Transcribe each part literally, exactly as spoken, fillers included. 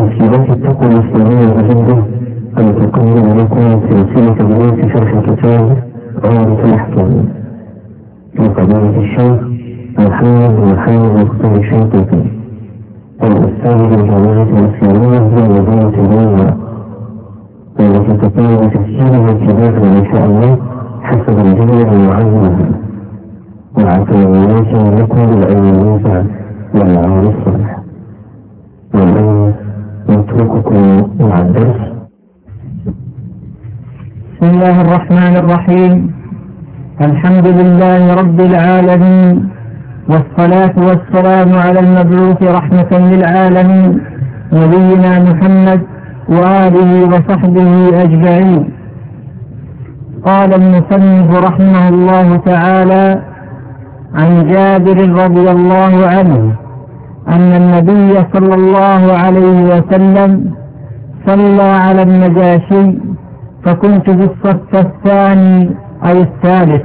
تسجيلات التقوى الإسلامية الجديدة أن تقدم لكم سلسلة دروس شرح كتاب عمدة الأحكام لقضية الشيخ محمد محمد مختار الشنقيطي الأستاذ بالجامعة الإسلامية بمدينة الجامعة، والتي تقوم بتسجيلها الكبير إن شاء الله حسب الجدول المعين مع تمنيات لكم بالأيام والعمل الصالح. والآن نترككم مع الدرس. بسم الله الرحمن الرحيم. الحمد لله رب العالمين، والصلاة والسلام على المبعوث رحمة للعالمين نبينا محمد وآله وصحبه أجمعين. قال المصنف رحمه الله تعالى عن جابر رضي الله عنه أن النبي صلى الله عليه وسلم صلى على النجاشي فكنت في الصف الثاني أو الثالث.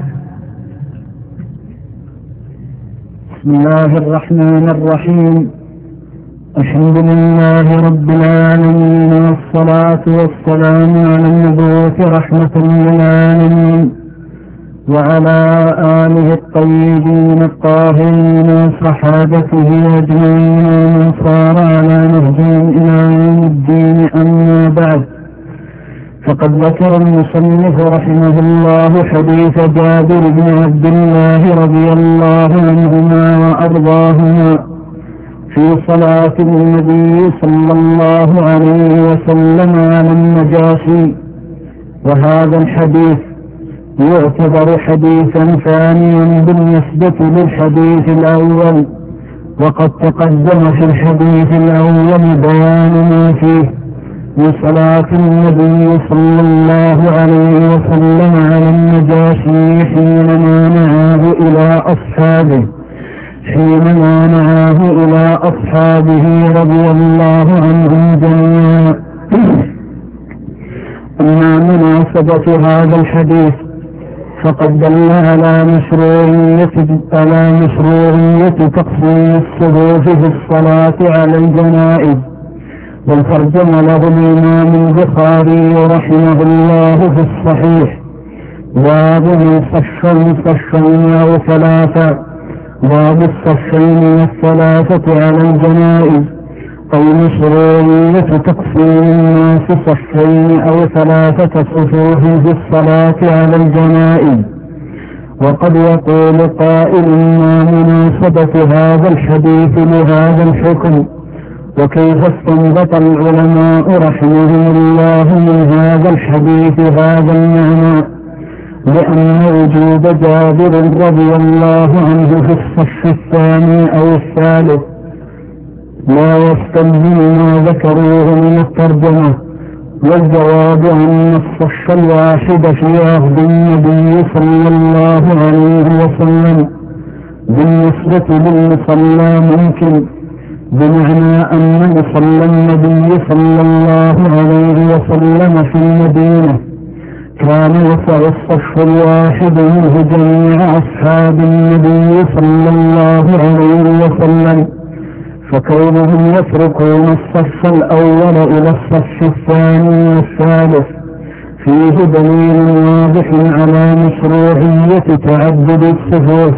بسم الله الرحمن الرحيم. الحمد لله رب العالمين، والصلاة والسلام على المبعوث رحمة للعالمين وعلى آله الطيبين الطاهرين وصحابته أجمعين ومن صار على نهجهم إلى يوم الدين. أما بعد، فقد ذكر المصنف رحمه الله حديث جابر بن عبد الله رضي الله عنهما وأرضاهما في صلاة النبي صلى الله عليه وسلم على النجاشي، وهذا الحديث يعتبر حديثا ثانيا بالنسبة للحديث الأول، وقد تقدم في الحديث الأول بيان ما فيه من صلاة النبي صلى الله عليه وسلم على النجاشي حينما نعاه إلى أصحابه حينما نعاه إلى أصحابه رضي الله عنهم جميعا. أما مناسبة هذا الحديث فقد دل على مشروعية على مشروعية تقسيم الصفوف في الصلاة على الجنائز، والترجم له الإمام البخاري رحمه الله في الصحيح باب من صفين صفين أو ثلاثة، باب الصفين والثلاثة على الجنائز، أو مشروعية تقسيم الناس صفين أو ثلاثة صفوف في الصلاة على الجنائز. وقد يقول قائل ما مناسبة هذا الحديث لهذا الحكم، وكيف استنبط العلماء رحمهم الله من هذا الحديث هذا المعنى؟ لأن وجود جابر رضي الله عنه في الصف الثاني أو الثالث لا يستلزم ما ذكروه من الترجمة، والجواب أن الصف الواحد في عهد النبي صلى الله عليه وسلم بالنسبة للمصلى ممكن، بمعنى أن مصلى النبي صلى الله عليه وسلم في المدينة كان يسع الصف الواحد منه جميع أصحاب النبي صلى الله عليه وسلم، فكونهم يتركون الصف الأول إلى الصف الثاني والثالث فيه دليل واضح على مشروعية تعدد الصفوف.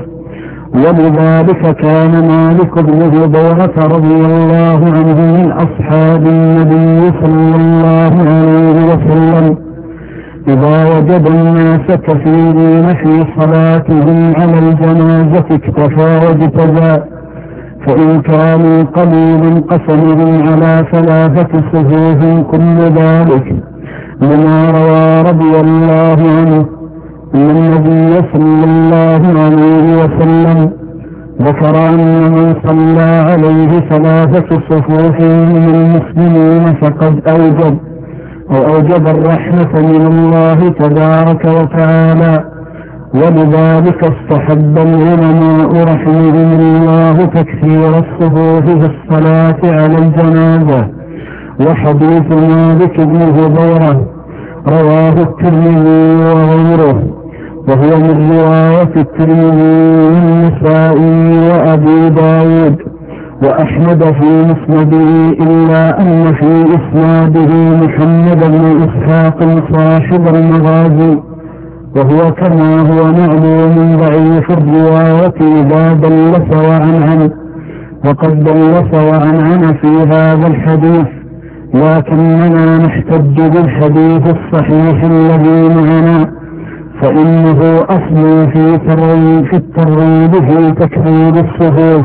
ولذلك كان مالك بن هبيرة رضي الله عنه من أصحاب النبي صلى الله عليه وسلم إذا وجد الناس كثيرين في صلاتهم على الجنازة اكتفى واجتزى، فإن كانوا قليل قسمهم على ثلاثة صفوف كل ذلك، لما روى رضي الله عنه أن النبي صلى الله عليه وسلم ذكر أن من صلى عليه ثلاثة صفوف من المسلمين فقد أوجب وأوجب الرحمة من الله تبارك وتعالى. ولذلك استحب العلماء رحمهم الله تكثير الصفوف في الصلاة على الجنازة. وحديث مالك بن هبيرة رواه الترمذي وغيره، وهو من رواية الترمذي والنسائي وأبي داود وأحمد في مسنده، إلا أن في إسناده محمد بن إسحاق صاحب المغازي، وهو كما هو معلوم ضعيف الرواية إذا دلس وعنعن، وقد دلس وعنعن في هذا الحديث، لكننا نحتج بالحديث الصحيح الذي معنا، فإنه أصل في ترغيب في الترغيب في تكذيب الصفوف.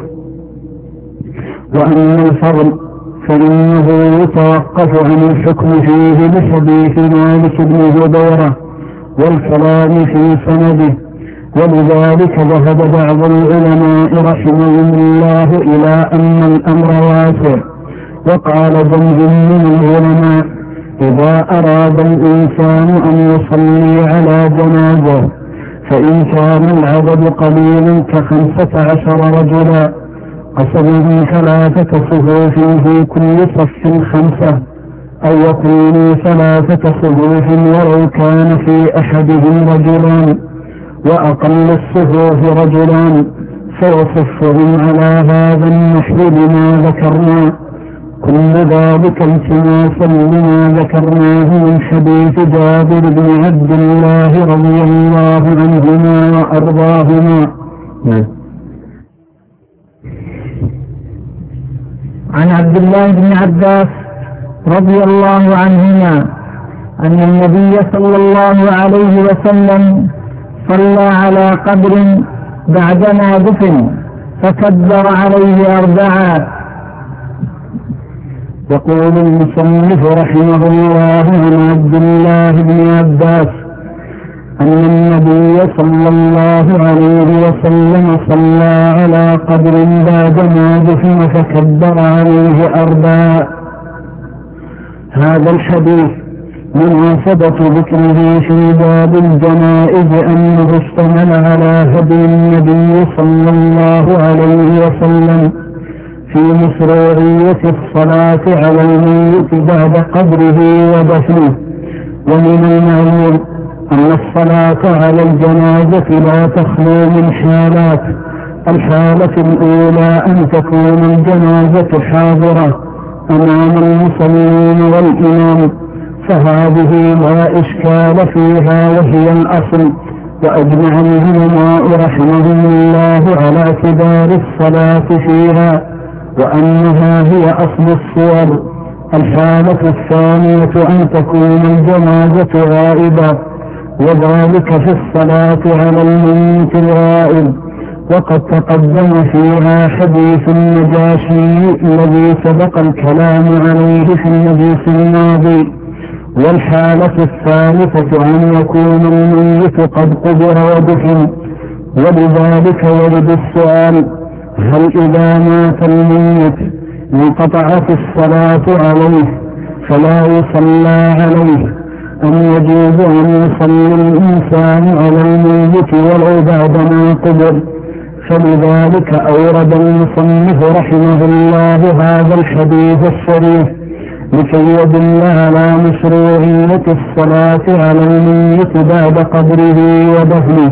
وأما الفضل فإنه يتوقف عن الحكم فيه بحديث مالك بن هبيرة والكلام في سنده، ولذلك ذهب بعض العلماء رحمهم الله إلى أن الأمر واسع، وقال جمع من العلماء: إذا أراد الإنسان أن يصلي على جنازة فإن كان العدد قليلا كخمسة عشر رجلا قسمه ثلاثة صفوف في كل صف خمسة، أو يكونوا ثلاثة صفوف ولو كان في أحدهم رجلان وأقل الصفوف رجلان، فيصفهم على هذا النحو بما ذكرنا، كل ذلك التماسا لما ذكرناه من حديث جابر بن عبد الله رضي الله عنهما وأرضاهما. عن عبد الله بن عباس رضي الله عنهما أن النبي صلى الله عليه وسلم صلى على قبر بعدما دفن فكبر عليه أربعا. يقول المصنف رحمه الله عن عبد الله بن عباس أن النبي صلى الله عليه وسلم صلى على قبر بعدما دفن فكبر عليه أربعا. هذا الحديث مناسبة ذكره في باب الجنائز أنه اشتمل على هدي النبي صلى الله عليه وسلم في مشروعية الصلاة على الميت بعد قبره ودفنه. ومن المعلوم أن الصلاة على الجنازة لا تخلو من حالات: الحالة الأولى أن تكون الجنازة حاضرة أمام المصلين والإمام، فهذه لا إشكال فيها وهي الأصل، وأجمع العلماء رحمهم الله على اعتبار الصلاة فيها وأنها هي أصل الصور. الحالة الثانية أن تكون الجنازة غائبة، وذلك في الصلاة على الميت الغائب، وقد تقدم فيها حديث النجاشي الذي سبق الكلام عليه في المجلس الماضي. والحالة الثالثة أن يكون الميت قد قبر ودفن، ولذلك يرد السؤال: هل إذا مات الميت انقطعت الصلاة عليه فلا يصلى عليه، أم يجوز أن يصلي الإنسان على الميت ولو بعدما قبر؟ فلذلك أورد المصنف رحمه الله هذا الحديث الشريف لكي يدل على مشروعية الصلاة على الميت بعد قبره ودفنه.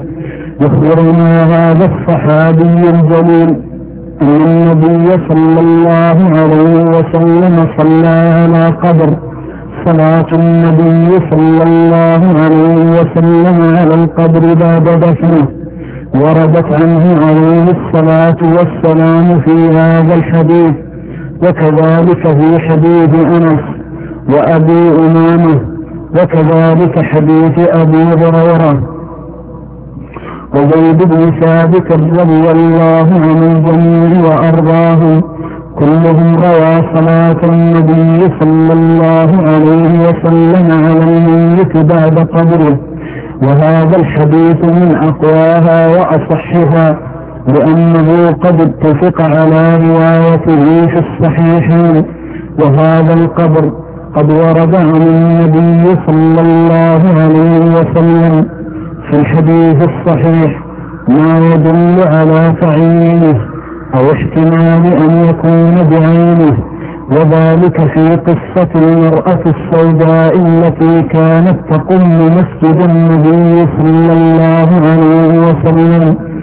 يخبرنا هذا الصحابي الجليل أن النبي صلى الله عليه وسلم صلى على قبر. صلاة النبي صلى الله عليه وسلم على القبر بعد دفنه وردت عنه عليه الصلاة والسلام في هذا الحديث، وكذلك في حديث أنس وأبي أمامة، وكذلك حديث أبي هريرة وزيد بن ثابت رضي الله عن الجميع وأرضاهم، كلهم روى صلاة النبي صلى الله عليه وسلم على الميت بعد قبره، وهذا الحديث من أقواها وأصحها، لأنه قد اتفق على روايته في الصحيحين. وهذا القبر قد ورد عن النبي صلى الله عليه وسلم في الحديث الصحيح ما يدل على تعيينه أو احتمال أن يكون بعينه، وذلك في قصة المرأة السوداء التي كانت تقم مسجد النبي صلى الله عليه وسلم،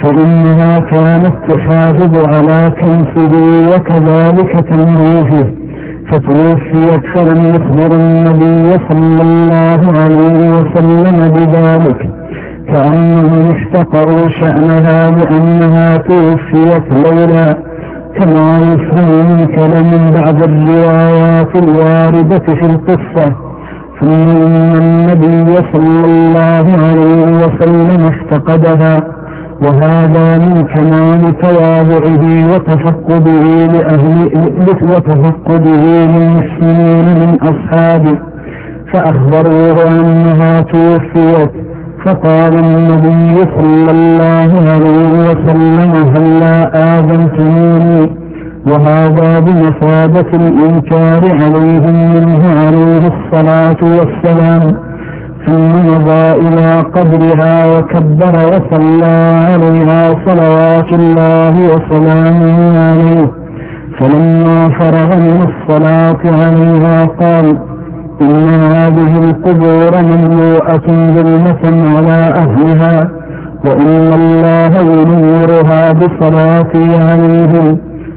فإنها كانت تحافظ على كنفه وكذلك تنويه، فتوفيت فلم يخبر النبي صلى الله عليه وسلم بذلك، كأنهم احتقروا شأنها بأنها توفيت لولا، كما يفهم من كلام بعض الروايات الواردة في القصة. ثم إن النبي صلى الله عليه وسلم افتقدها، وهذا من كمال تواضعه وتفقده لأهل وتفقده للمسلمين من أصحابه، فأخبروه أنها توفيت، فقال النبي صلى الله عليه وسلم هلا آذنتموني، وهذا بمثابة الإنكار عليهم منه عليه الصلاة والسلام. ثم مضى إلى قبرها وكبر وصلى عليها صلوات الله وسلامه عليه، فلما فرغ من الصلاة عليها قال: إن هذه القبور مملوءة ظلمة على أهلها، وإن الله ينورها بصلاته عليهم.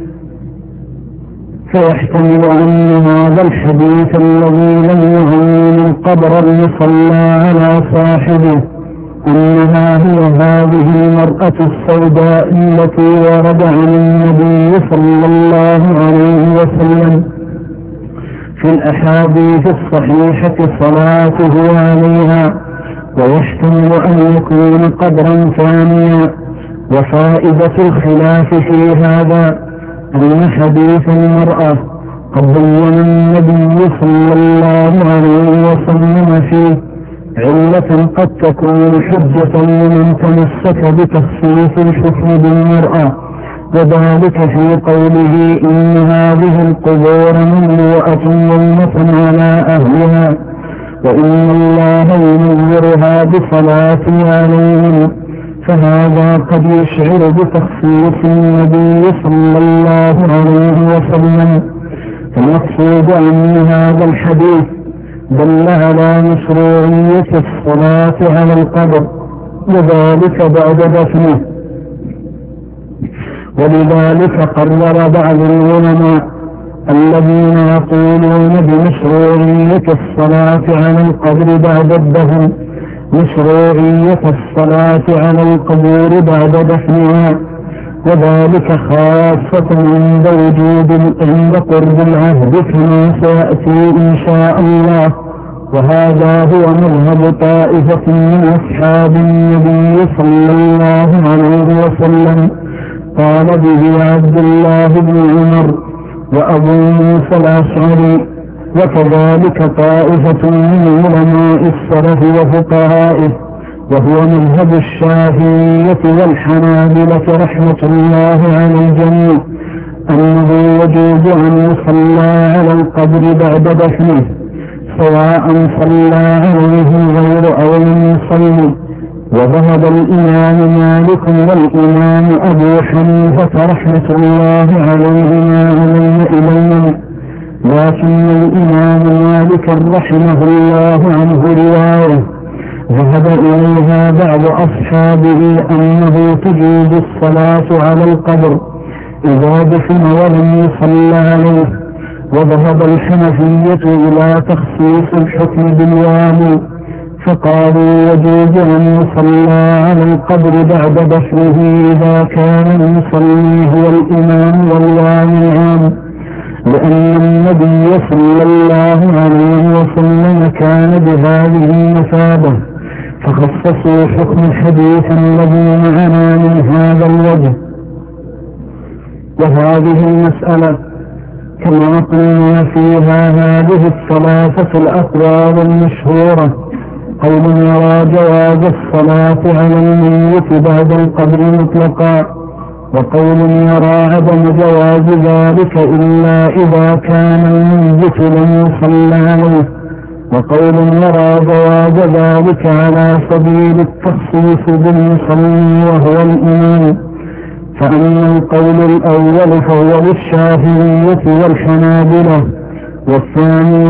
فيحتمل أن هذا الحديث الذي لم يعين القبر المصلى على صاحبه أنها هي هذه المرأة السوداء التي ورد عن النبي صلى الله عليه وسلم في الأحاديث الصحيحة صلاته عليها، ويحتمل أن يكون قبرا ثانيا. وفائدة الخلاف في هذا أن حديث المرأة قد بين النبي صلى الله عليه وسلم فيه علة قد تكون حجة لمن تمسك بتخصيص الحكم بالمرأة، وذلك في قوله: إن هذه القبور مملوءة ظلمة على أهلها، وإن الله ينورها بصلاة عليهم. فهذا قد يشعر بتخصيص النبي صلى الله عليه وسلم. المقصود أن هذا الحديث دل على مشروعية الصلاة على القبر، وذلك بعد دفنه. ولذلك قرر بعض العلماء الذين يقولون بمشروعية الصلاة على القبر بعد الدفن مشروعية الصلاة على القبور بعد دفنها، وذلك خاصة عند وجود عند قرب العهد كما سيأتي إن شاء الله. وهذا هو مذهب طائفة من أصحاب النبي صلى الله عليه وسلم، قال به عبد الله بن عمر وأبو موسى الأشعري، وكذلك طائفة من علماء السلف وفقهائه، وهو مذهب الشافعية والحنابلة رحمة الله على الجميع، أنه يجوز أن يصلى على القبر بعد دفنه، سواء صلى عليه غير أو لم يصلي. وذهب الإمام مالك والإمام أبو حنيفة رحمة الله عليهما على إليهم، لكن الإمام مالك رحمه الله عنه رواية ذهب إليها بعض أصحابه أنه تجوز الصلاة على القبر إذا دفن ولم يصلى عليه. وذهب الحنفية إلى تخصيص الحكم بالوالي، فقالوا يجوز أن يصلى على القبر بعد دفنه إذا كان المصلي هو الإمام والوالي العام، لأن النبي صلى الله عليه وسلم كان بهذه المثابة، فخصصوا حكم الحديث الذي معنا من هذا الوجه. وهذه المسألة كما قلنا فيها هذه الثلاثة الأقوال المشهورة: قول يرى جواز الصلاة على الميت بعد القبر مطلقا، وقول يرى عدم جواز ذلك إلا إذا كان الميت لم يصلى عليه، وقول يرى جواز ذلك على سبيل التخصيص بالمصلي وهو الإمام. فأما القول الأول فهو للشافعية والحنابلة، والثاني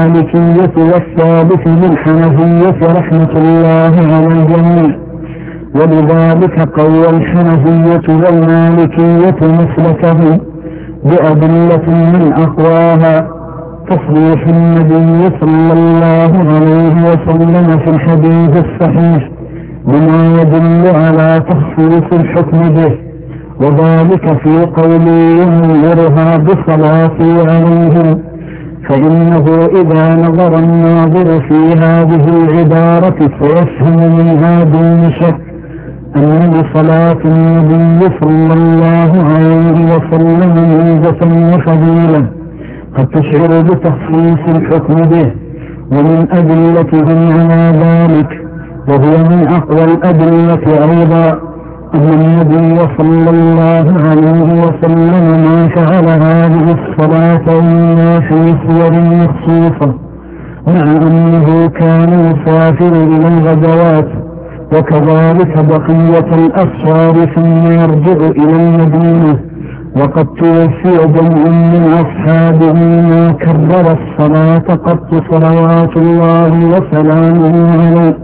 للمالكية، والثالث للحنفية رحمة الله على الجميع. ولذلك قوى الحنفية والمالكية مسلكه بأدلة من أقواها تصريح النبي صلى الله عليه وسلم في الحديث الصحيح بما يدل على تخصيص الحكم به، وذلك في قوله ينظرها بصلاتي عليهم، فإنه إذا نظر الناظر في هذه العبارة فيفهم منها دون شك أن لصلاة النبي صلى الله عليه وسلم ميزة وفضيلة قد تشعر بتخصيص الحكم به، ومن أدلتهم على ذلك وهو من أقوى الأدلة أيضا أن النبي صلى الله عليه وسلم ما فعل هذه الصلاة إلا في صور مخصوصة، مع أنه كان يسافر إلى الغزوات وكذلك بقية الأسفار ثم يرجع إلى المدينة، وقد توفي جمع من أصحابه ما كرر الصلاة قط صلوات الله وسلامه عليه.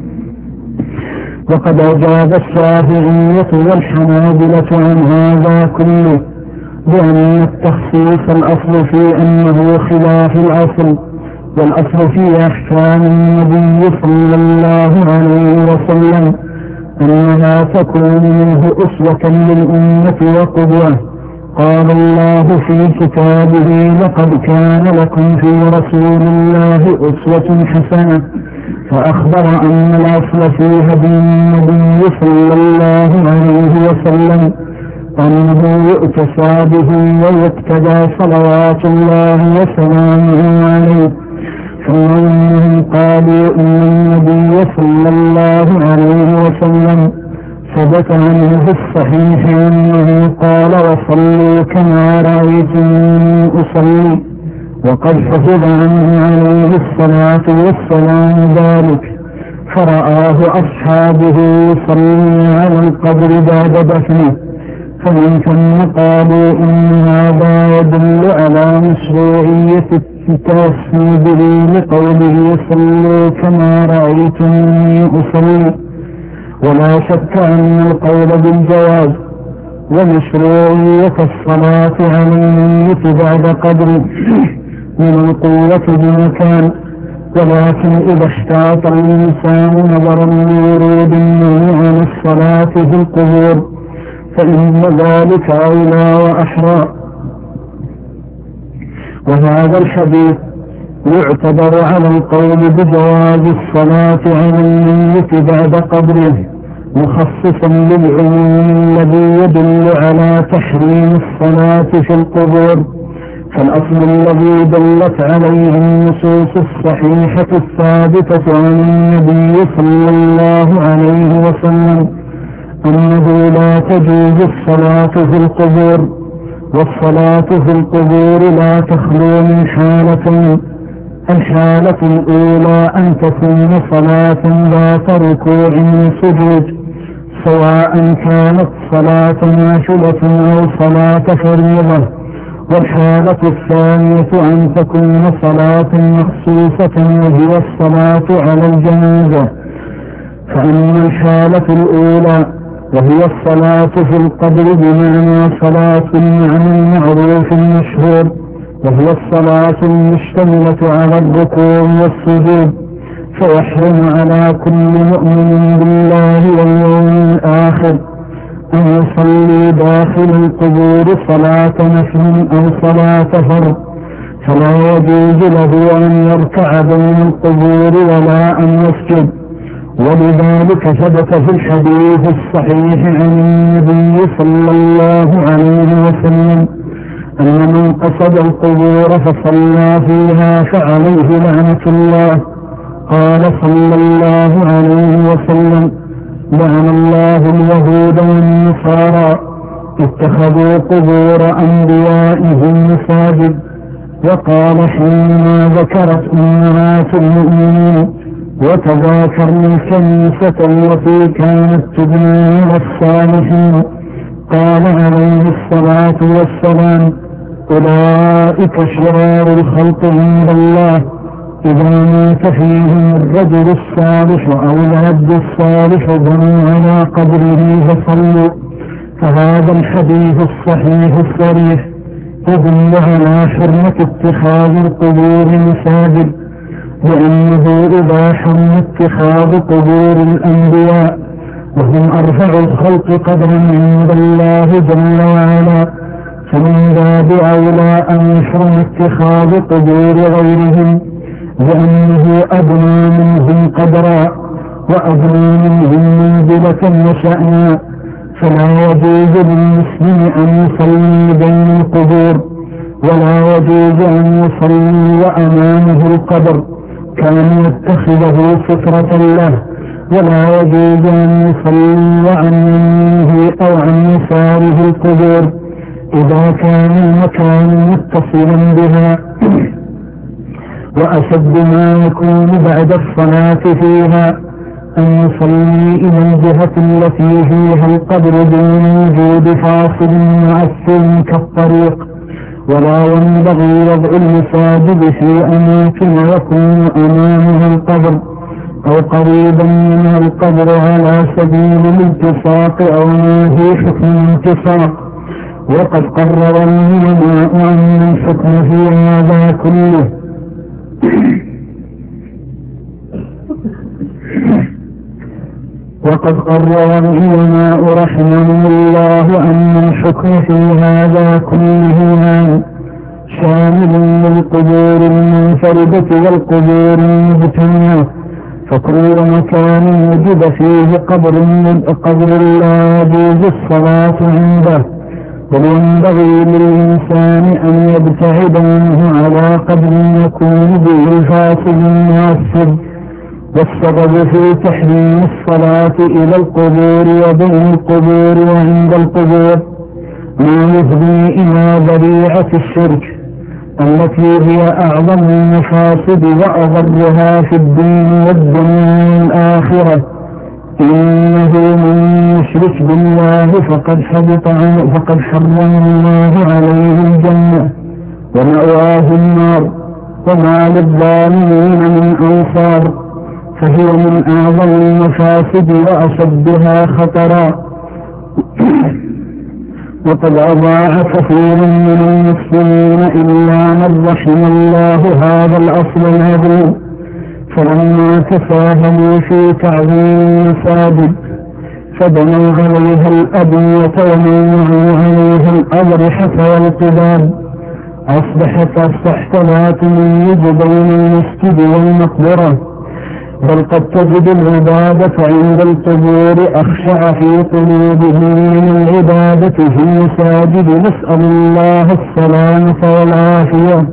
وقد أجاب الشافعية والحنابلة عن هذا كله بأن التخصيص الأصل في أنه خلاف الأصل، والأصل في أحكام النبي صلى الله عليه وسلم أنها تكون منه أسوة للأمة وقدوة. قال الله في كتابه لقد كان لكم في رسول الله أسوة حسنة، فأخبر أن الأصل في هدي النبي صلى الله عليه وسلم أنه يؤتسى به ويقتدى صلوات الله وسلامه عليه. ثم إنهم قالوا إن النبي صلى الله عليه وسلم ثبت عنه في الصحيح أنه قال وصلوا كما رأيتموني أصلي، وقد حفظ عنه عليه الصلاة والسلام ذلك، فرآه أصحابه يصلي على القبر بعد دفنه، فمن ثم قالوا إن هذا يدل على مشروعية التوسل به لقوله صلوا كما رأيتموني أصلي، ولا شك أن القول بالجواز ومشروعية الصلاة على الميت بعد قبره من القوة بمكان، ولكن إذا احتاط الإنسان نظرا لورود النهي عن الصلاة في القبور فإن ذلك أولى وأحرى. وهذا الحديث يعتبر على القول بجواز الصلاة على الميت بعد قبره مخصصا للعموم الذي يدل على تحريم الصلاة في القبور، فالأصل الذي دلت عليه النصوص الصحيحة الثابتة عن النبي صلى الله عليه وسلم أنه لا تجوز الصلاة في القبور، والصلاة في القبور لا تخلو من حالتين: الحالة الأولى أن تكون صلاة ذات ركوع وسجود سواء كانت صلاة نافلة أو صلاة فريضة، والحالة الثانية أن تكون صلاة مخصوصة وهي الصلاة على الجنازة. فأما الحالة الأولى وهي الصلاة في القبر بمعنى صلاة المعنى المعروف المشهور، وهي الصلاة المشتملة على الركوع والسجود، فيحرم على كل مؤمن بالله واليوم الآخر أن يصلي داخل القبور صلاة نفل أو صلاة فرض، فلا يجوز له أن يركع بين القبور ولا أن يسجد. ولذلك ثبت في الحديث الصحيح عن النبي صلى الله عليه وسلم أن من قصد القبور فصلى فيها فعليه لعنة الله. قال صلى الله عليه وسلم: لعن الله اليهود والنصارى اتخذوا قبور أنبيائهم مساجد. وقال حينما ذكرت أمهات المؤمنين: وتذاكرن الكنيسة التي كانت تبنى على الصالحين، قال عليه الصلاة والسلام: أولئك شرار الخلق عند الله، إذا مات فيهم الرجل الصالح أو العبد الصالح بنوا على قبره فصلوا. فهذا الحديث الصحيح الصريح يدل على حرمة اتخاذ القبور مساجد، لأنه إذا حرم اتخاذ قبور الأنبياء وهم أرفع الخلق قدرا عند الله جل وعلا، فمن باب أولى أن يحرم اتخاذ قبور غيرهم، لأنه أدنى منهم قدرا وأدنى منهم منزلة وشأنا. فلا يجوز للمسلم أن يصلي بين القبور، ولا يجوز أن يصلي وأمامه القبر كان يتخذه سترة له، ولا يجوز أن يصلي وعن يمينه أو عن يساره القبور إذا كان المكان متصلا بها. وأشد ما يكون بعد الصلاة فيها أن يصلي إلى الجهة التي فيها القبر دون وجود فاصل مؤثر كالطريق. ولا ينبغي وضع المساجد في أماكن يكون أمامها القبر أو قريبا من القبر على سبيل الالتصاق أو ما في حكم الالتصاق. وقد قرر العلماء أن الحكم في هذا كله وقد قرر العلماء رحمهم الله أن الحكم في هذا كله شامل للقبور المنفردة والقبور المجتمعة، فكل مكان وجد فيه قبر قبر لا يجوز الصلاة عنده، بل ينبغي للإنسان أن يبتعد منه على قدر يكون به الفاصل المؤثر. والسبب في تحريم الصلاة إلى القبور وبين القبور وعند القبور ما يفضي إلى ذريعة الشرك التي هي أعظم المفاسد وأضرها في الدين والدنيا والآخرة. إنه من يشرك بالله فقد حبط عنه فقد حرم الله عليه الجنة ومأواه النار وما للظالمين من أنصار، فهي من أعظم المفاسد وأشدها خطرا. وقد أضاع كثير من المسلمين إلا من رحم الله هذا الأصل العظيم، فلما تساهلوا في تعظيم المساجد فبنوا عليها الأبنية ومنعوا عليها الأضرحة والقباب، أصبحت أصبحت لا تميز بين المسجد والمقبرة، بل قد تجد العبادة عند القبور أخشع في قلوبهم من العبادة في المساجد، نسأل الله السلامة والعافية.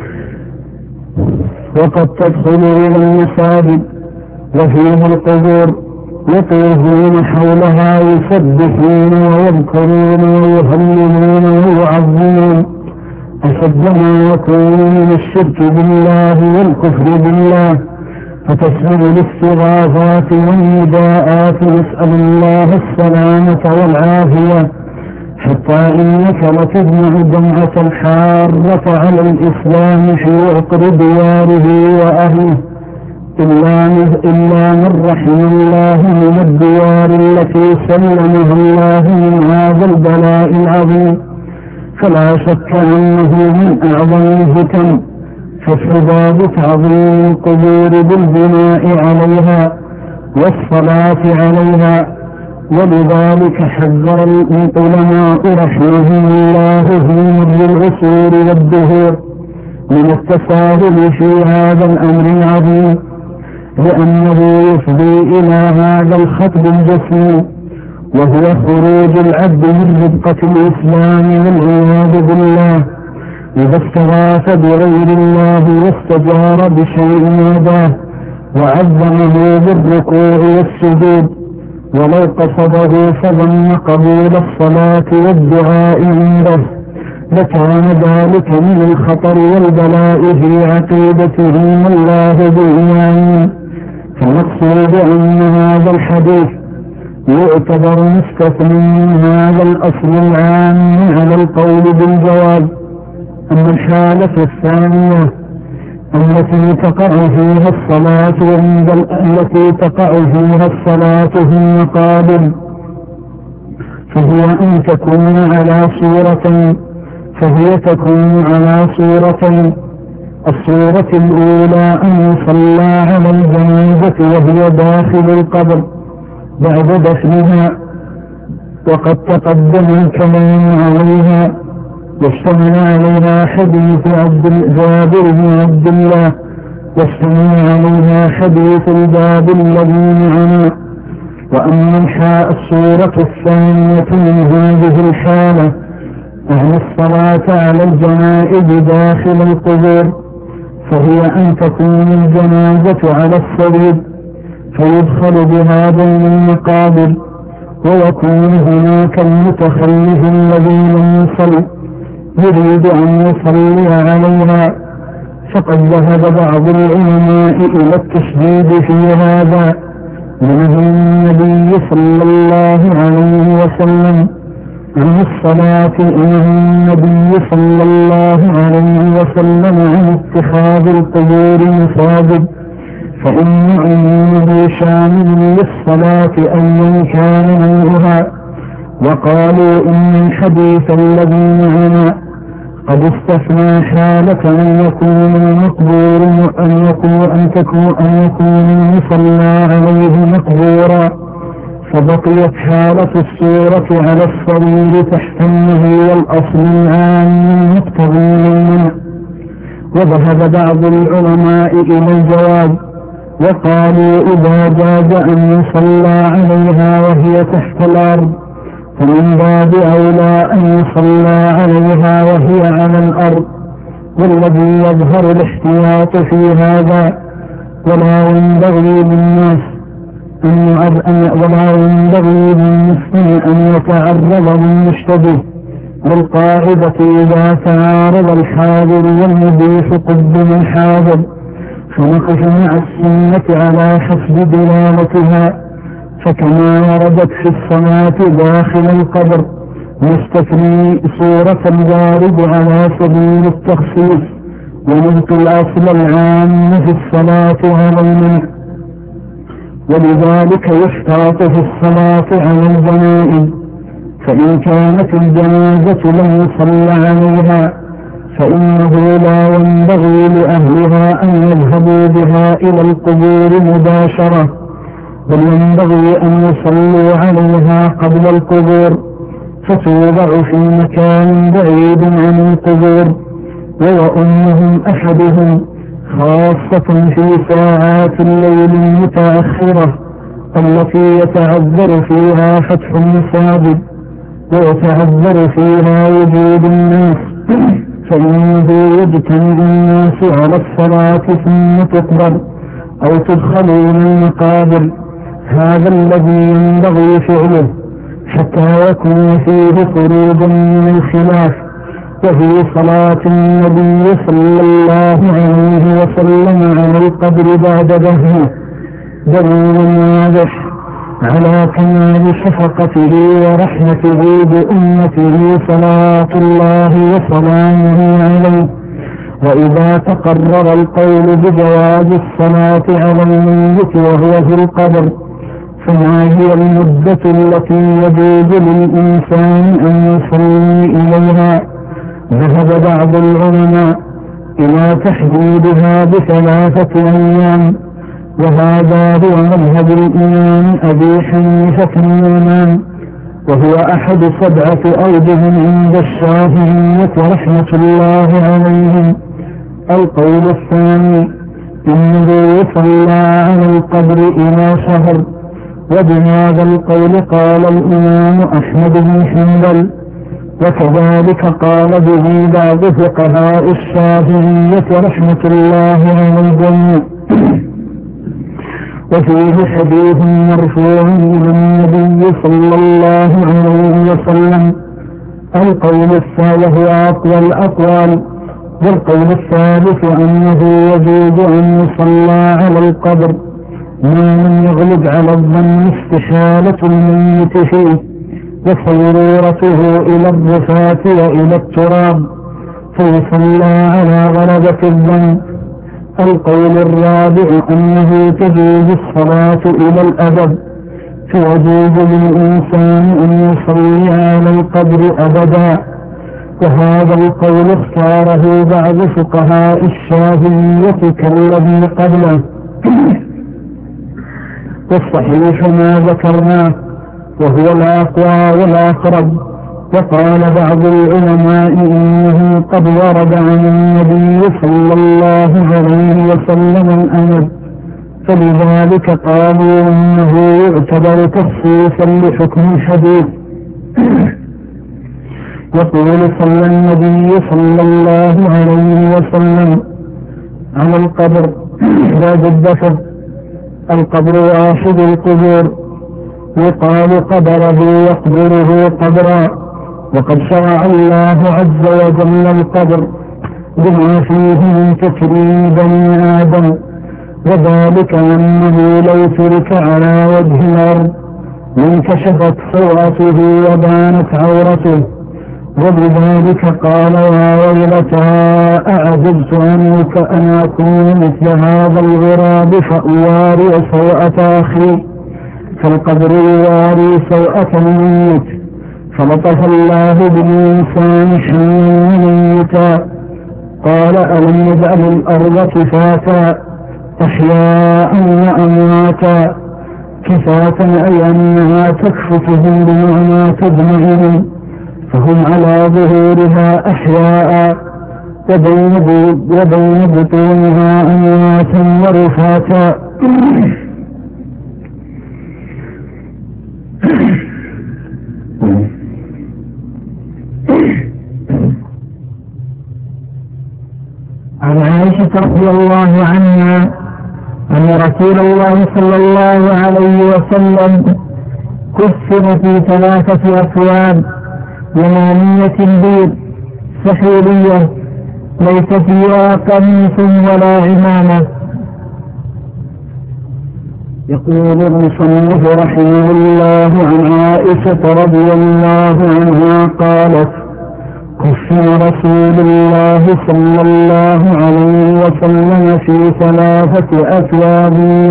وقد تدخل إلى المساجد وفيها القبور يطوفون حولها يسبحون ويذكرون ويهللون ويعظمون، أشد ما يكون من الشرك بالله والكفر بالله، فتشمل الاستغاثات والنداءات، نسأل الله السلامة والعافية، حتى إنك لتجمع جمعة الحارة على الإسلام في عقر دياره وأهله، إلا من رحم الله من الديار التي سلمها الله من هذا البلاء العظيم. فلا شك أنه من أعظم الفتن فسباب تعظيم القبور بالبناء عليها والصلاة عليها، ولذلك حذر العلماء رحمهم الله في مر العصور والدهور من التساهل في هذا الأمر العظيم، لأنه يفضي إلى هذا الخطب الجسيم، وهو خروج العبد من ربقة الإسلام والعياذ بالله إذا استغاث بغير الله واستجار بشيء يداه وعظمه بالركوع والسجود، ولو قصده فظن قبول الصلاة والدعاء عنده لكان ذلك من الخطر والبلاء في عقيدته والله بالإيمان. فالمقصود أن هذا الحديث يعتبر مستثنى من هذا الأصل العام على القول بالجواز. أما الحالة الثانية التي تقع فيها الصلاة عند التي تقع فيها الصلاة في المقابر، فهي أن تكون على صورة فهي تكون على صورتين. الصورة الأولى أن يصلى على الجنازة وهي داخل القبر بعد دفنها، وقد تقدم الكلام عليها، واشتمل عليها حديث عبد جابر بن عبد الله، واشتمل عليها حديث الباب الذي معنا. وأما الصورة الثانية من هذه الحالة أن الصلاة على الجنائز داخل القبور، فهي أن تكون الجنازة على الصليب فيدخل بها بين المقابر، ويكون هناك المتخلف الذي لم يصل يريد أن يصلي عليها. فقد ذهب بعض العلماء إلى التشديد في هذا لنهي النبي صلى الله عليه وسلم عن الصلاة إلى النبي صلى الله عليه وسلم عن اتخاذ القبور مساجد، فإن عمومه شامل للصلاة أيا كان نوعها. وقالوا إن الحديث الذي معنا قد استثنى حالة أن يكون المقبور أن يكون أن تكون أن يكون المصلى عليه مقبورا، فبقيت حالة الصورة على الصليب تحتمه والأصل العام المقتضي للمنع. وذهب بعض العلماء إلى الجواب وقالوا إذا جاز أن يصلى عليها وهي تحت الأرض فمن باب أولى أن يصلى عليها وهي على الأرض، والذي يظهر الاحتياط في هذا. ولا ينبغي للناس أن ولا ينبغي للمسلم أن يتعرض للمشتبه، والقاعدة إذا تعارض الحاضر والمبيح قدم الحاضر، فنقف مع السنة على حسب دلالتها، فكما وردت في الصلاة داخل القبر نستثني صورة الوارد على سبيل التخصيص، ونبقي الأصل العام في الصلاة على المنع. ولذلك يشترط في الصلاة على الجنائز، فإن كانت الجنازة لم يصل عليها فإنه لا ينبغي لأهلها أن يذهبوا بها إلى القبور مباشرة، بل ينبغي أن يصلوا عليها قبل القبور، فتوضع في مكان بعيد عن القبور، ويؤمهم أحدهم خاصة في ساعات الليل المتأخرة التي يتعذر فيها فتح المساجد ويتعذر فيها وجود الناس، فإنه يجتمع الناس على الصلاة ثم تقبر أو تدخل إلى المقابر. هذا الذي ينبغي فعله حتى يكون فيه خروج من الخلاف، وهي صلاة النبي صلى الله عليه وسلم على القبر بعد دفنه دليل واضح على كمال شفقته ورحمته بأمته صلاة الله وسلامه عليه. وإذا تقرر القول بجواز الصلاة على الميت وهو في القبر، فما هي المدة التي يجوز للإنسان أن يصلي إليها؟ ذهب بعض العلماء إلى تحديدها بثلاثة أيام، وهذا هو مذهب الإمام أبي حنيفة النعمان، وهو أحد سبعة أوجه عند الشافعية رحمة الله عليهم. القول الثاني إنه يصلى على القبر إلى شهر، وبهذا القول قال الإمام أحمد بن حنبل، وكذلك قال به بعض فقهاء الشافعية رحمة الله على الجميع. وفيه حديث مرفوع إلى النبي صلى الله عليه وسلم. القول الثالث أقوى الأقوال، والقول الثالث أنه يجوز أن يصلى على القبر ما لم يغلب على الظن استحالة الميت فيه وصيرورته إلى الرفاة وإلى التراب، فيصلى على غلبة الظن، القول الرابع أنه تجوز الصلاة إلى الأبد، فيجوز للإنسان أن يصلي على القبر أبدا، وهذا القول اختاره بعض فقهاء الشافعية كالذي قبله. والصحيح ما ذكرناه وهو الأقوى والأقرب. وقال بعض العلماء إنه قد ورد عن النبي صلى الله عليه وسلم الأمر، فلذلك قالوا إنه يعتبر تخصيصا لحكم الحديث. يقول صلى النبي صلى الله عليه وسلم على القبر بعد الدفن: القبر واحد القبور، يقال قبره يقبره قبرا. وقد شرع الله عز وجل القبر بما فيه من تكريم بني آدم، وذلك أنه لو ترك على وجه الأرض لانكشفت سوءته وبانت عورته. وبذلك قال: يا ويلتى أعجبت أن أكون مثل هذا الغراب فأواري سوءة أخي، فالقبر يواري سوءة الميت. فلطف الله بالإنسان حينا ميتا. قال: ألم يجعل الأرض كفاتا أحياء وأمواتا؟ كفاتا أي أنها تكفتهم بمعنى تجمعهم، فهم على ظهورها أحياء، وبين بطونها أمواتا ورفاتا. عن عائشة رضي الله عنها أن رسول الله صلى الله عليه وسلم كفر في ثلاثة أثواب: يمانية بيض سحورية ليس فيها قميص ولا عمامة. يقول المصنف رحمه الله عن عائشة رضي الله عنها قالت: كفن رسول الله صلى الله عليه وسلم في ثلاثة أثواب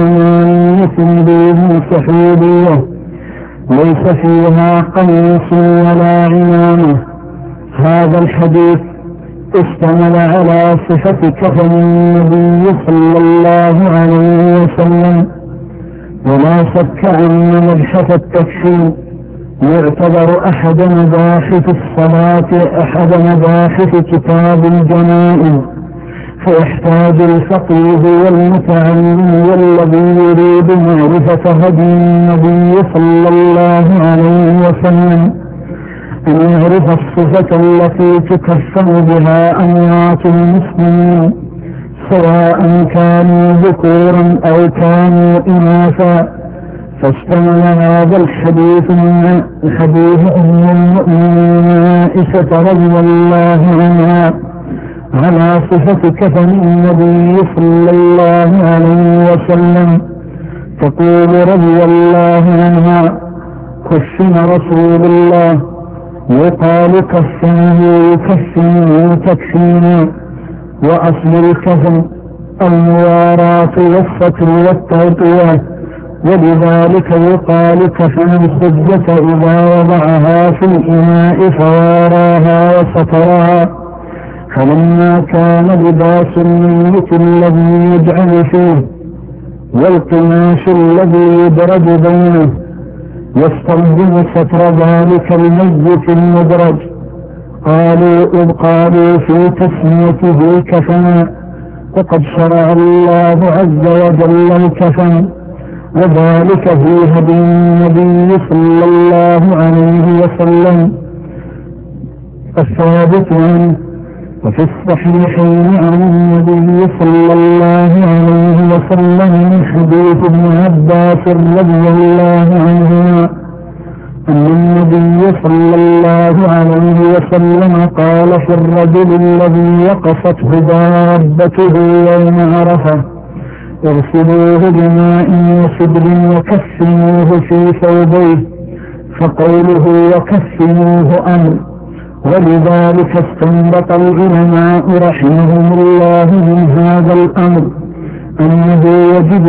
يمانية بيض سحورية ليس فيها قميص ولا عمامة. هذا الحديث اشتمل على صفة كفن النبي صلى الله عليه وسلم، ولا شك أن مبحث التكفين يعتبر أحد مباحث الصلاة، أحد مباحث كتاب الجنائز، فيحتاج الفقيه والمتعلم والذي يريد معرفة هدي النبي صلى الله عليه وسلم أن يعرف الصفة التي تكفن بها أموات المسلمين، سواء كانوا ذكورا أو كانوا إناثا. فاشتمل هذا الحديث من حديث أم المؤمنين عائشة رضي الله عنها على صفة كفن النبي صلى الله عليه وسلم. تقول رضي الله عنها: كفن رسول الله، يقال كفنه يكفنه تكفينا. وأصل الكفن المواراة والستر والتغطية، ولذلك يقال كفن الخبزة إذا وضعها في الإناء فواراها وسترها. فلما كان لباس الميت الذي يجعل فيه والقماش الذي يدرج بينه يستلزم ستر ذلك الميت المدرج، قالوا إذ قالوا في تسميته كفنا، وقد شرع الله عز وجل الكفن، وذلك في هدي النبي صلى الله عليه وسلم الثابت عنه. وفي الصحيحين عن النبي صلى الله عليه وسلم من حديث ابن عباس رضي الله عنهما أن النبي صلى الله عليه وسلم قال في الرجل الذي وقفته دابته يوم عرفة: اغسلوه بماء وصدر وكفنوه في ثوبيه. فقوله وكفنوه أمر، ولذلك استنبط العلماء رحمهم الله من هذا الأمر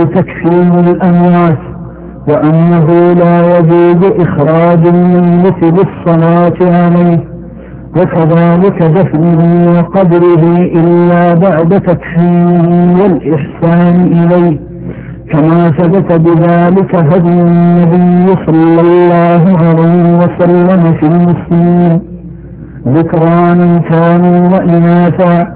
تكفين الأموات، وأنه لا يجوز إخراج الميت للصلاة عليه، وكذلك دفنه وقبره إلا بعد تكفينه والإحسان إليه، كما ثبت بذلك هدي النبي صلى الله عليه وسلم في المسلمين ذكرانا كانوا وإناثا.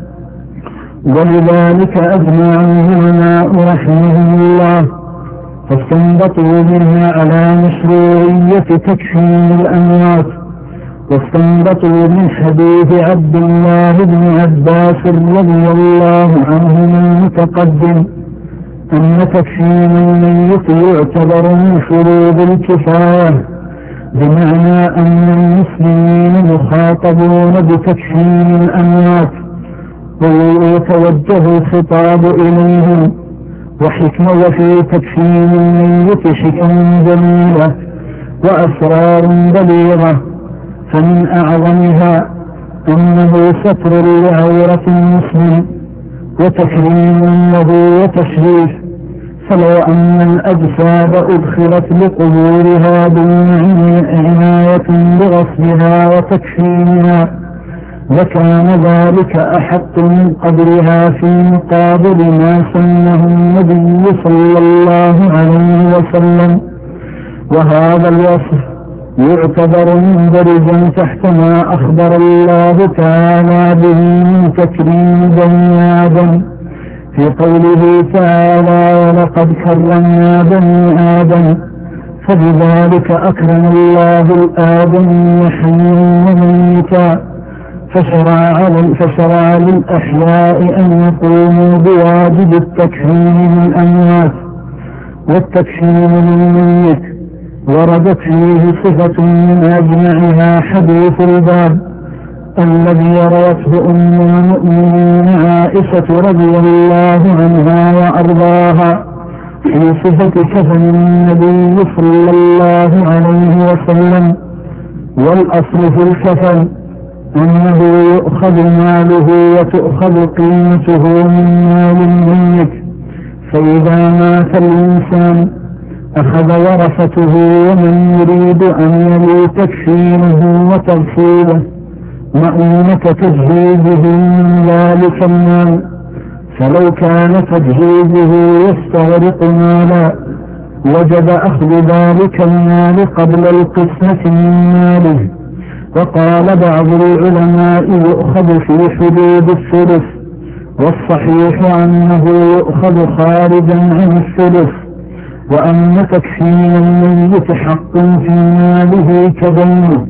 ولذلك أجمع العلماء رحمهم الله فاستنبطوا منها على مشروعية تكفين الأموات، واستنبطوا من حديث عبد الله بن عباس رضي الله عنهما المتقدم أن تكفين الميت يعتبر من فروض الكفاية، بمعنى أن المسلمين مخاطبون بتكفين الأموات ويتوجه الخطاب إليهم، وحكمة في تكفين الميت حكم جميلة وأسرار بليغة، فمن أعظمها أنه ستر لعورة المسلم وتكريم له وتشريف، فلو أن الأجساد أدخلت لقبورها دون عناية بغسلها وتكفينها لكان ذلك أحق من قدرها في مقابل ما سنه النبي صلى الله عليه وسلم. وهذا الوصف يعتبر مندرجا تحت ما أخبر الله تعالى به من تكريم بني آدم في قوله تعالى ولقد كرمنا بني آدم، فبذلك أكرم الله الآدمي حيا وميتا، فشرع, فشرع للأحياء أن يقوموا بواجب التكفين للأموات والتكفين للميت. وردت فيه صفة من أجمعها حديث الباب الذي روته أم المؤمنين عائشة رضي الله عنها وأرضاها في صفة كفن النبي صلى الله عليه وسلم. والأصل في الكفن أنه يؤخذ ماله وتؤخذ قيمته من مال الميت، فإذا مات الإنسان أخذ ورثته ومن يريد أن يلي تكفينه وتغسيله مؤونة تجهيزه من ذلك المال، فلو كان تجهيزه يستغرق مالا وجب أخذ ذلك المال قبل القسمة من ماله. وقال بعض العلماء يؤخذ في حدود الثلث، والصحيح أنه يؤخذ خارجا عن الثلث، وأن تكفين الميت حق في ماله كدينه.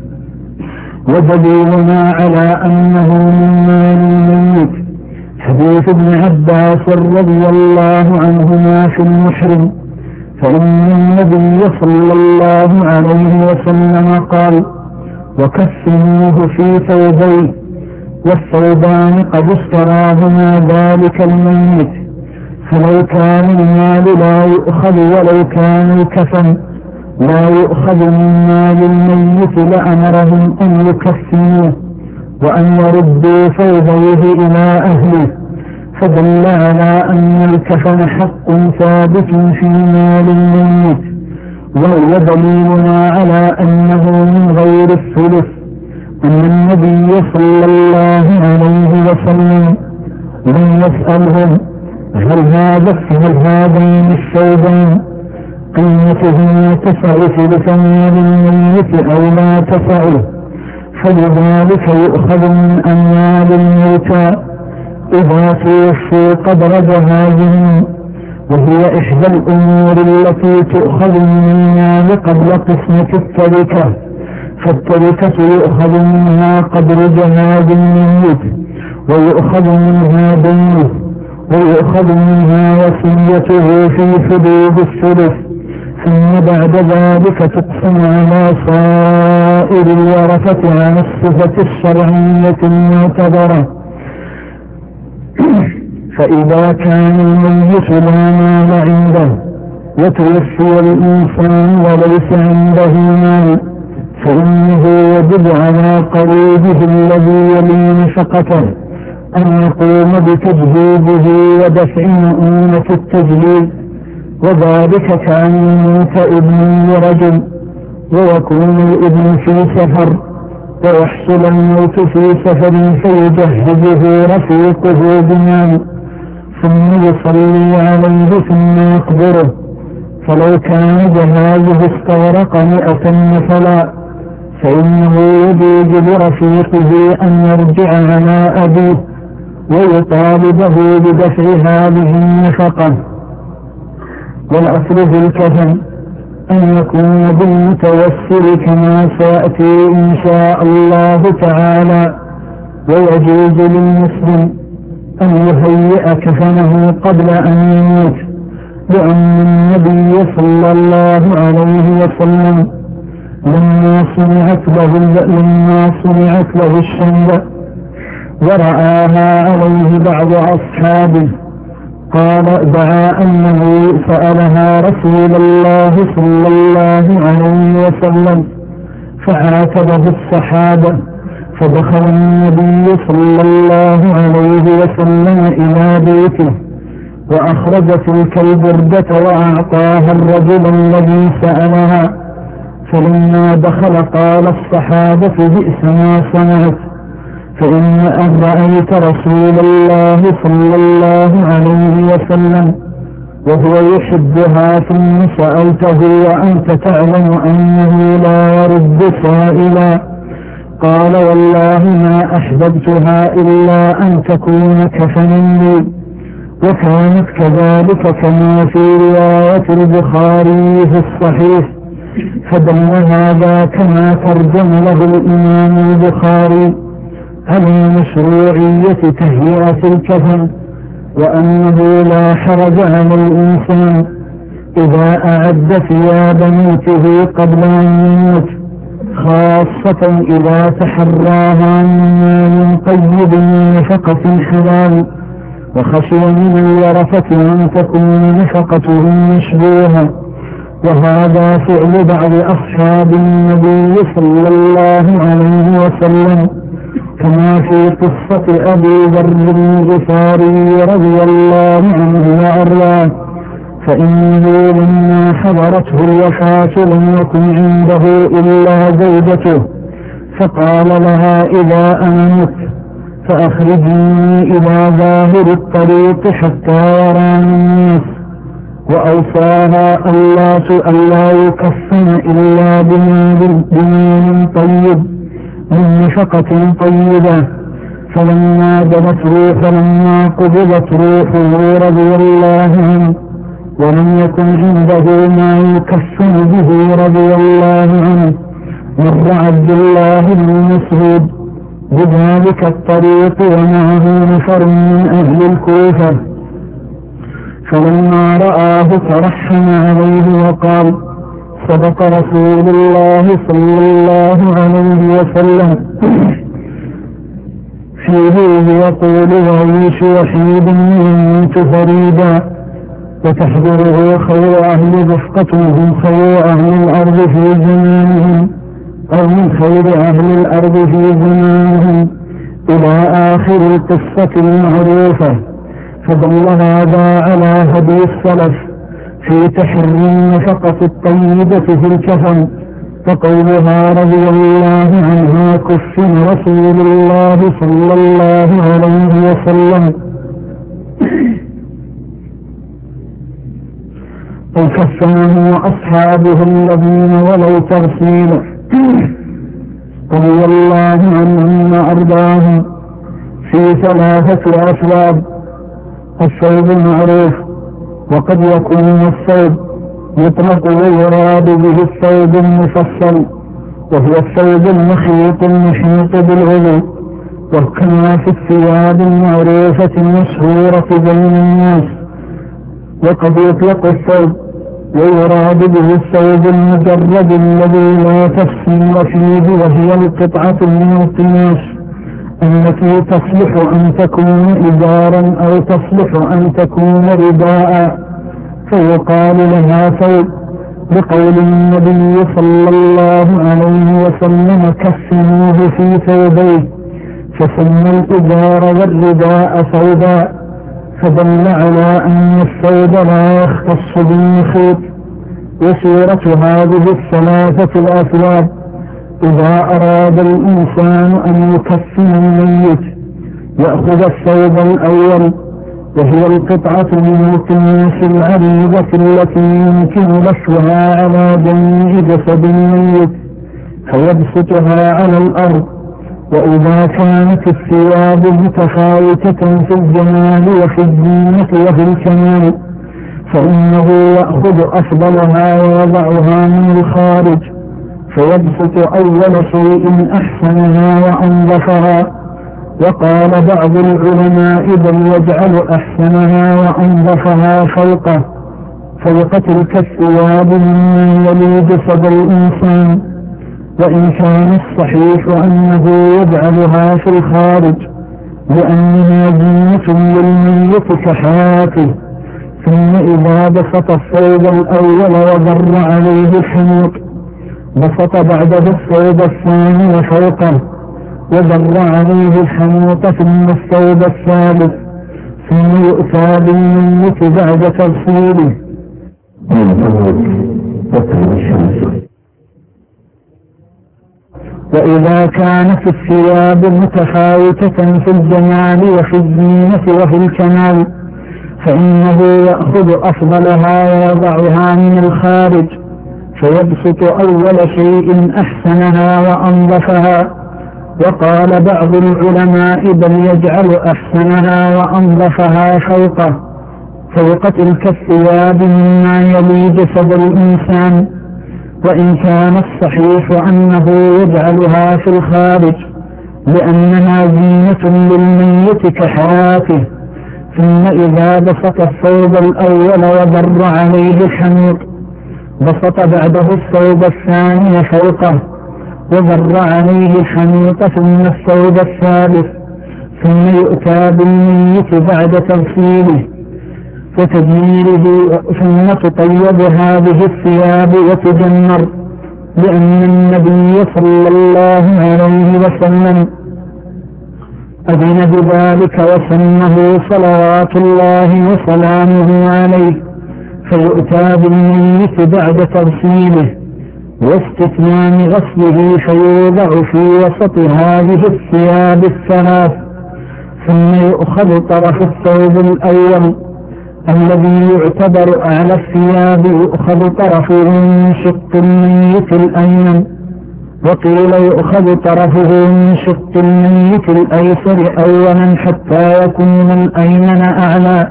ودليلنا على أنه من مال الميت حديث ابن عباس رضي الله عنهما في المحرم، فإن النبي صلى الله عليه وسلم قال وكفنوه في ثوبين، والثوبان قد اشتراهما ذلك الميت، فلو كان المال لا يؤخذ ولو كان الكفن لا يؤخذ من مال الميت لأمرهم أن يكفنوه وأن يردوا ثوبيه إلى أهله، فدل على أن الكفن حق ثابت في مال الميت. وهو دليلنا على أنه من غير الثلث أن النبي صلى الله عليه وسلم لم يسألهم هل هذا هل هذين الثوبين قيمتهما تسع ثلث مال الميت أو لا تسعه، فلذلك يؤخذ من أموال الموتى إذا توفوا قدر جهازهم، وهي إحدى الأمور التي تؤخذ من المال قبل قسمة التركة، فالتركة يؤخذ منها قدر جهاز الميت، ويؤخذ منها دينه، ويؤخذ منها وصيته في حدود الثلث، ثم بعد ذلك تقسم على صائر الورثة على الصفة الشرعية المعتبرة. فإذا كان الميت لا مال عنده وتوفي الإنسان وليس عنده مال، فإنه يجب على قريبه الذي يلي نفقته أن يقوم بتجهيزه ودفع مؤونة التجهيز، وذلك كأن يموت ابن لرجل ويكون الابن في سفر ويحصل الموت في سفر فيجهزه رفيقه بمال ثم يصلي عليه ثم يقبره، فلو كان جهازه استغرق مئة مثلا فإنه يجوز لرفيقه أن يرجع على أبيه ويطالبه بدفع هذه النفقة. والأصل في الكفن أن يكون بالمتوسل كما سيأتي إن شاء الله تعالى، ويجوز للمسلم أن يهيئ كفنه قبل أن يموت، لأن النبي صلى الله عليه وسلم لما صنعت له لما صنعت له الشملة ورآها عليه بعض أصحابه قال دعا أنه سألها رسول الله صلى الله عليه وسلم فعاتبه الصحابة، فدخل النبي صلى الله عليه وسلم إلى بيته وأخرج تلك البردة وأعطاها الرجل الذي سألها، فلما دخل قال الصحابة بئس ما صنعت، فإن أن رأيت رسول الله صلى الله عليه وسلم وهو يحبها ثم سألته وأنت تعلم أنه لا يرد سائلا. قال والله ما أحببتها إلا أن تكون كفنا لي، وكانت كذلك كما في رواية البخاري في الصحيح، فدل هذا كما ترجم له الإمام البخاري على مشروعية تهيئة الكفن، وأنه لا حرج على الإنسان إذا أعد ثياب موته قبل أن يموت، خاصة إذا تحراها من مال طيب نفقة حلال، وخشي من الورثة أن تكون نفقته مشبوهة، وهذا فعل بعض أصحاب النبي صلى الله عليه وسلم كما في قصة أبي ذر الغفاري رضي الله عنه وأرضاه، فإنه لما حضرته الوفاة لم يكن عنده إلا زوجته، فقال لها إذا أنا مت فأخرجني إلى ظاهر الطريق حتى يراني الناس، وأوصاها ألا يكفن إلا بمال طيب من نفقة طيبة. فلما جلت روح فلما قبضت روحه رضي الله عنه ولم يكن عنده ما يكفن به رضي الله عنه، مر عبد الله بن مسعود بذلك الطريق ومعه نفر من أهل الكوفة، فلما رآه ترحم عليه وقال صدق رسول الله صلى الله عليه وسلم فيه يقول وعيش وحيد يموت فريدا، وتحضره خير أهل رفقتهم خير أهل الأرض في زمانهم أو من خير أهل الأرض في زمانهم إلى آخر القصة المعروفة. فدل هذا على هدي السلف في تحري النفقة الطيبة في الكفن، فقولها رضي الله عنها كفن رسول الله صلى الله عليه وسلم وكفنه أصحابه الذين ولوا ترسيله رضي الله عنهم وأرضاهم في ثلاثة أسباب: الثوب المعروف، وقد يكون الثوب يطلق ويراد به الثوب المفصل وهو الثوب المخيط المحيط بالعلو، وكما في الثياب المعروفة المشهورة بين الناس. وقد يطلق الثوب ويراد به الثوب المجرد الذي لا تفصيل فيه، وهي القطعة من القماش التي تصلح أن تكون إزارا أو تصلح أن تكون رداء، فيقال لها ثوب، بقول النبي صلى الله عليه وسلم كفنوه في ثوبيه، فسمى الإزار والرداء ثوبا، فدل على أن الثوب لا يختص بالمخيط. وسورة هذه الثلاثة الأثواب إذا أراد الإنسان أن يكفن الميت يأخذ الثوب الأول، وهي القطعة من القماش العريضة التي يمكن لفها على جميع جسد الميت فيبسطها على الأرض. وإذا كانت الثياب متفاوتة في الجمال وفي الزينة وفي الكمال فإنه يأخذ أفضلها ويضعها من الخارج، فيبسط أول شيء أحسنها وأنظفها. وقال بعض العلماء بل يجعل أحسنها وأنظفها فوقه، فوق تلك الثياب ممن يلي جسد الإنسان. وإن كان الصحيح أنه يجعلها في الخارج لأنها زينة للميت كحياته، ثم إذا بسط الثوب الأول وضر عليه الحنوط بسط بعده الثوب الثاني فوقه وضر عليه الحنوط ثم الثوب الثالث، ثم يؤتى بالميت بعد تغسيله. وإذا كانت الثياب متفاوتة في الجمال وفي الزينة وفي الكمال فإنه يأخذ أفضلها ويضعها من الخارج، فيبسط أول شيء أحسنها وأنظفها. وقال بعض العلماء بل يجعل أحسنها وأنظفها فوقه، فوق تلك الثياب مما يلي جسد الإنسان. وإن كان الصحيح أنه يجعلها في الخارج لأنها زينة للميت كحياته، ثم إذا بسط الثوب الأول وضر عليه الحنوط بسط بعده الثوب الثاني فوقه وضر عليه الحنوط ثم الثوب الثالث، ثم يؤتى بالميت بعد تغسيله وتجميله، ثم تطيب هذه الثياب وتجمر، لأن النبي صلى الله عليه وسلم أذن بذلك وسنه صلوات الله وسلامه عليه. فيؤتى بالميت بعد تغسيله واستتمام غسله فيوضع في وسط هذه الثياب الثلاث، ثم يؤخذ طرف الثوب الأول الذي يعتبر أعلى الثياب يؤخذ طرفه من شق الميت الأيمن، وقيل يؤخذ طرفه من شق الميت الأيسر أولا حتى يكون الأيمن أعلى،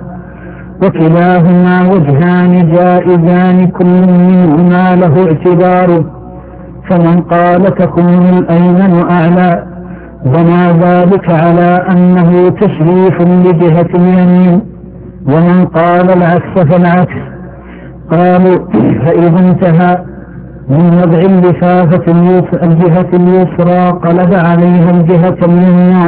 وكلاهما وجهان جائزان كل منهما له اعتباره. فمن قال تكون الأيمن أعلى بنى ذلك على أنه تشريف لجهة اليمين، ومن قال العكس فالعكس. قالوا فإذا انتهى من وضع اللفافة الجهة اليسرى قلب عليها الجهة اليمنى،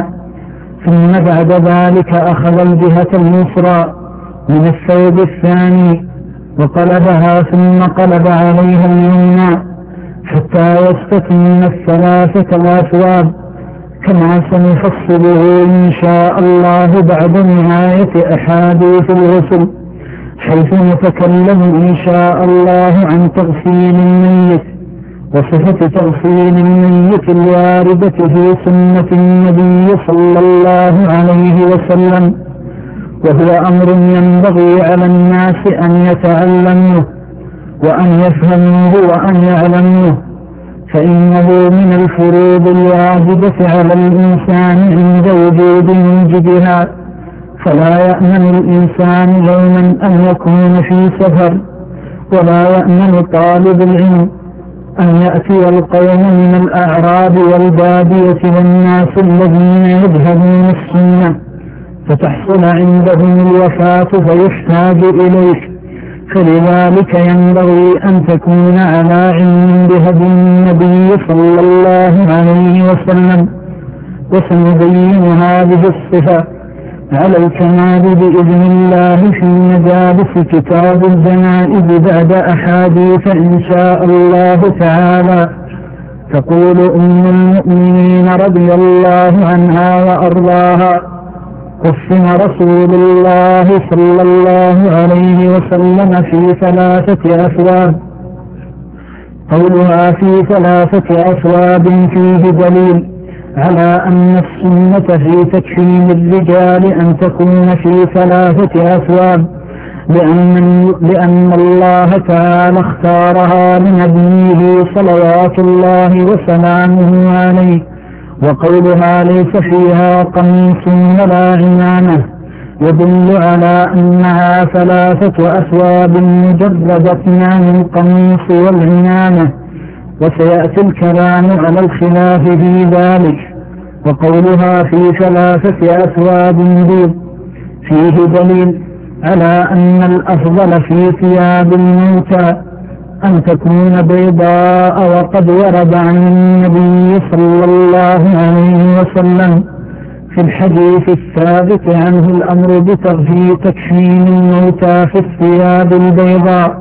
ثم بعد ذلك أخذ الجهة اليسرى من الثوب الثاني وقلبها ثم قلب عليها اليمنى حتى يستتم الثلاثة الأثواب، كما سنفصله إن شاء الله بعد نهاية أحاديث الغسل، حيث نتكلم إن شاء الله عن تغسيل الميت وصفة تغسيل الميت الواردة في سنة النبي صلى الله عليه وسلم، وهو أمر ينبغي على الناس أن يتعلموه وأن يفهموه وأن يعلموه، فإنه من الفروض الواجبة على الإنسان عند وجود موجبها. فلا يأمن الإنسان يوما أن يكون في سفر، ولا يأمن طالب العلم أن يأتي القوم من الأعراب والبادية والناس الذين يجهلون السنة فتحصل عندهم الوفاة فيحتاج إليك. فلذلك ينبغي أن تكون على علم بهدي النبي صلى الله عليه وسلم. وسنبين هذه الصفة على الكمال بإذن الله في مجالس كتاب الجنائز بعد أحاديث إن شاء الله تعالى. تقول أم المؤمنين رضي الله عنها وأرضاها: كفن رسول الله صلى الله عليه وسلم في ثلاثة أثواب. قولها في ثلاثة أثواب فيه دليل على أن السنة في تكفين الرجال أن تكون في ثلاثة أثواب، لأن, لأن الله تعالى اختارها لنبيه صلوات الله وسلامه عليه. وقولها ليس فيها قميص ولا عمامة يدل على أنها ثلاثة أثواب مجردة عن القميص والعمامة، وسيأتي الكلام على الخلاف في ذلك. وقولها في ثلاثة أثواب بيض فيه دليل على أن الأفضل في ثياب الموتى أن تكون بيضاء، وقد ورد عن النبي صلى الله عليه وسلم في الحديث الثابت عنه الأمر بترفيه تكفين الموتى في الثياب البيضاء.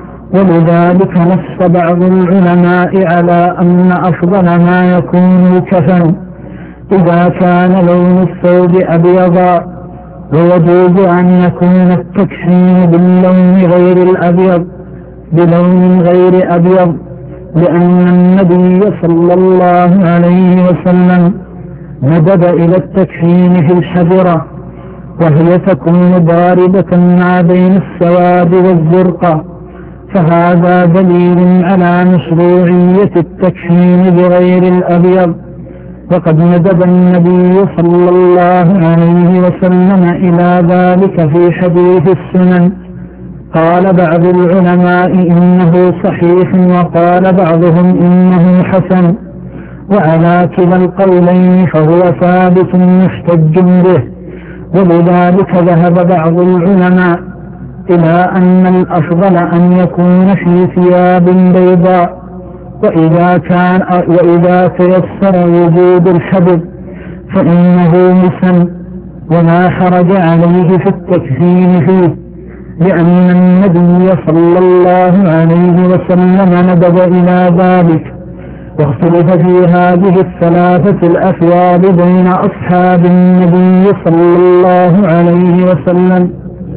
ولذلك نص بعض العلماء على أن أفضل ما يكون الكفن إذا كان لون الثوب أبيضا، ويجوز أن يكون التكفين باللون غير الأبيض بلون غير أبيض، لأن النبي صلى الله عليه وسلم ندب إلى التكفين في الحجرة، وهي تكون باردة ما بين السواد والزرقة، فهذا دليل على مشروعية التكفين بغير الأبيض. وقد ندب النبي صلى الله عليه وسلم إلى ذلك في حديث السنن. قال بعض العلماء إنه صحيح، وقال بعضهم إنه حسن، وعلى كلا القولين فهو ثابت محتج به. ولذلك ذهب بعض العلماء إلى أن الأفضل أن يكون في ثياب بيضاء، وإذا كان وإذا تيسر وجود الحبل فإنه مسن، وما حرج عليه في التكفين فيه، لأن النبي صلى الله عليه وسلم ندب إلى ذلك. واختلف في هذه الثلاثة الأثواب بين أصحاب النبي صلى الله عليه وسلم،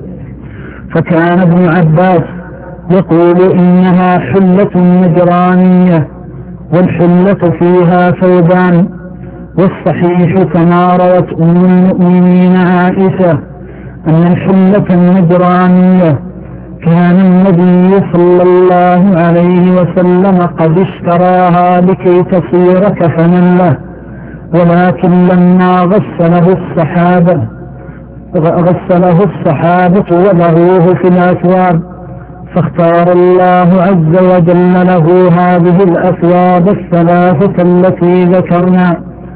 فكان ابن عباس يقول إنها حلة نجرانية، والحلة فيها ثوبان. والصحيح كما روت أم المؤمنين عائشة أن الحلة النجرانية كان النبي صلى الله عليه وسلم قد اشتراها لكي تصير كفنا له، ولكن لما غسله الصحابة غسله الصحابة وضعوه في الأثواب، فاختار الله عز وجل له هذه الأثواب الثلاثة التي ذكرنا.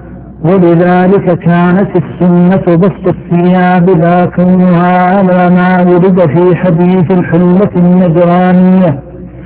ولذلك كانت السنة بسط الثياب لا كونها على ما ورد في حديث الحلة النجرانية.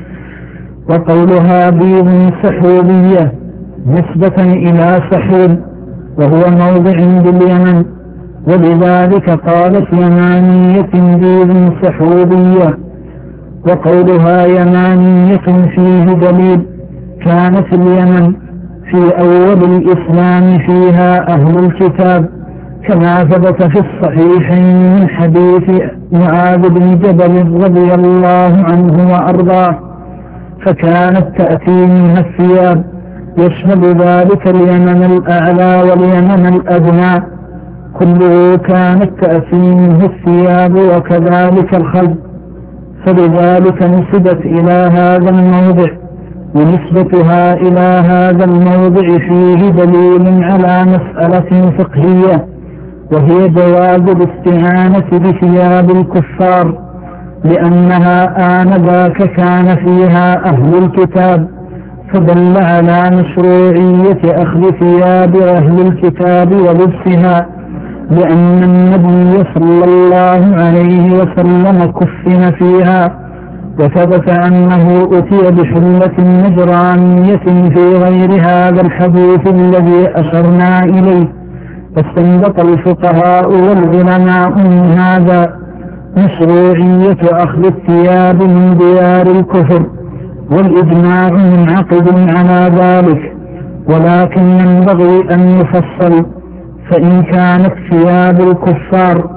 وقولها بيض سحولية نسبة إلى سحول، وهو موضع باليمن، ولذلك قالت يمانية بيض سحولية. وقولها يمانية فيه دليل، كانت اليمن في أول الإسلام فيها أهل الكتاب، كما ثبت في الصحيحين من حديث معاذ بن جبل رضي الله عنه وأرضاه، فكانت تأتي منها الثياب، يشمل ذلك اليمن الأعلى واليمن الأدنى، كله كانت تأتي منه الثياب، وكذلك الخلق، فلذلك نسبت إلى هذا الموضع. ونسبتها إلى هذا الموضع فيه دليل على مسألة فقهية، وهي جواز الاستعانة بثياب الكفار، لأنها آنذاك كان فيها أهل الكتاب، فدل على مشروعية أخذ ثياب أهل الكتاب ولبسها، لأن النبي صلى الله عليه وسلم كفن فيها. وثبت أنه أتي بحلة نجرانية في غير هذا الحديث الذي أشرنا إليه، فاستنبط الفقهاء والعلماء من هذا مشروعية أخذ الثياب من ديار الكفر، والإجماع منعقد على ذلك، ولكن ينبغي أن يفصل. فإن كانت ثياب الكفار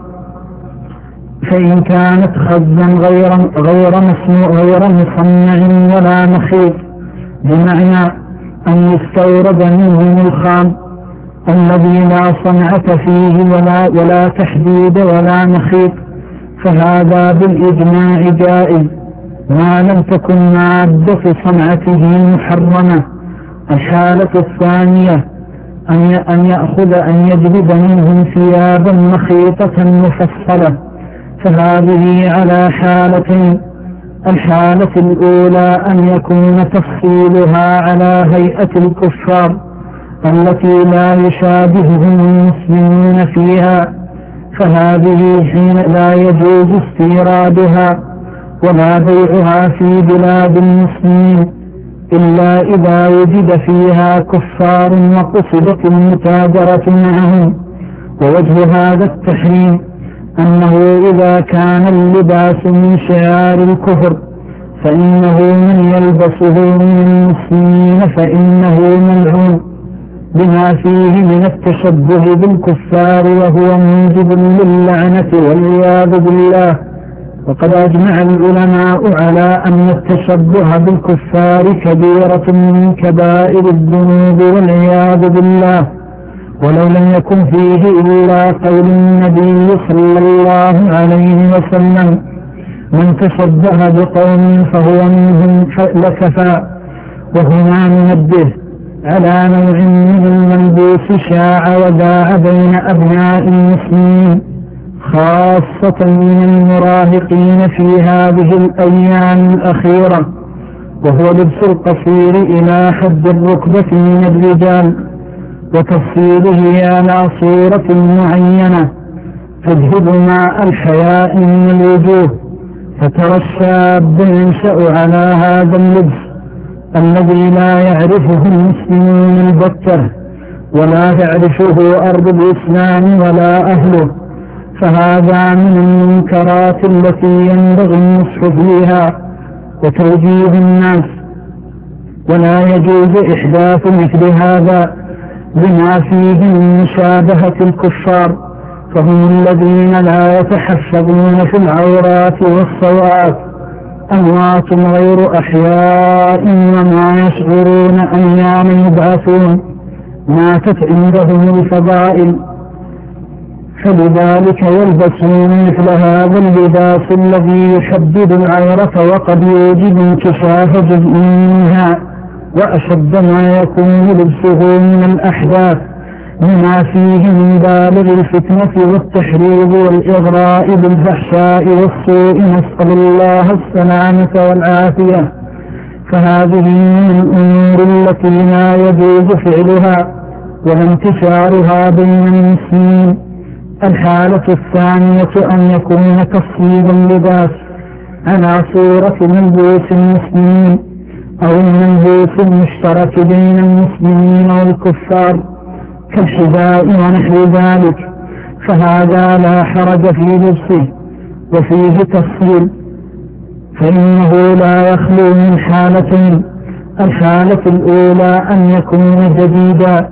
فإن كانت خزا غير غير غير مصنع ولا مخيط، بمعنى أن يستورد منهم الخام الذي لا صنعة فيه ولا, ولا تحديد ولا مخيط، فهذا بالإجماع جائز ما لم تكن مادة صنعته محرمة. الحالة الثانية أن يأخذ أن يجلب منهم ثيابا مخيطة مفصلة، فهذه على حالتين. الحالة الأولى أن يكون تفصيلها على هيئة الكفار التي لا يشابههم المسلمون فيها، فهذه حين لا يجوز استيرادها ولا بيعها في بلاد المسلمين إلا إذا وجد فيها كفار وقصدت المتاجرة معهم. ووجه هذا التحريم أنه إذا كان اللباس من شعار الكفر فإنه من يلبسه من المسلمين فإنه ملعون، بما فيه من التشبه بالكفار وهو موجب للعنة والعياذ بالله. وقد أجمع العلماء على أن التشبه بالكفار كبيرة من كبائر الذنوب والعياذ بالله، ولو لم يكن فيه إلا قول النبي صلى الله عليه وسلم: من تشبه بقوم فهو منهم لكفى. وهنا ننبه على نوع من الملبوس شاع وذاع بين أبناء المسلمين خاصة من المراهقين في هذه الأيام الأخيرة، وهو لبس القصير إلى حد الركبة من الرجال وتفصيله على صورة معينة تذهب مع الحياء من الوجوه، فترى الشاب ينشأ على هذا اللبس الذي لا يعرفه المسلمون البتة ولا تعرفه أرض الإسلام ولا أهله، فهذا من المنكرات التي ينبغي النصح فيها وتوجيه الناس، ولا يجوز إحداث مثل هذا بما فيه من مشابهة الكفار، فهم الذين لا يتحفظون في العورات والصوات، أموات غير أحياء وما يشعرون أيام يبعثون، ماتت عندهم الفضائل، فلذلك يلبسون مثل هذا اللباس الذي يحدد العورة وقد يوجب انكشاف جزء منها، وأشد ما يكون لبسه من الأحداث بما فيه من بالغ الفتنة والتحريض والإغراء بالفحشاء والسوء، نسأل الله السلامة والعافية. فهذه من الأمور التي لا يجوز فعلها وانتشارها بين المسلمين. الحالة الثانية أن يكون تصويب اللباس على صورة ملبوس المسلمين أو الملبوس المشترك بين المسلمين والكفار كالحذاء ونحو ذلك، فهذا لا حرج في لبسه وفيه تفصيل، فإنه لا يخلو من حالتين: الحالة الأولى أن يكون جديدا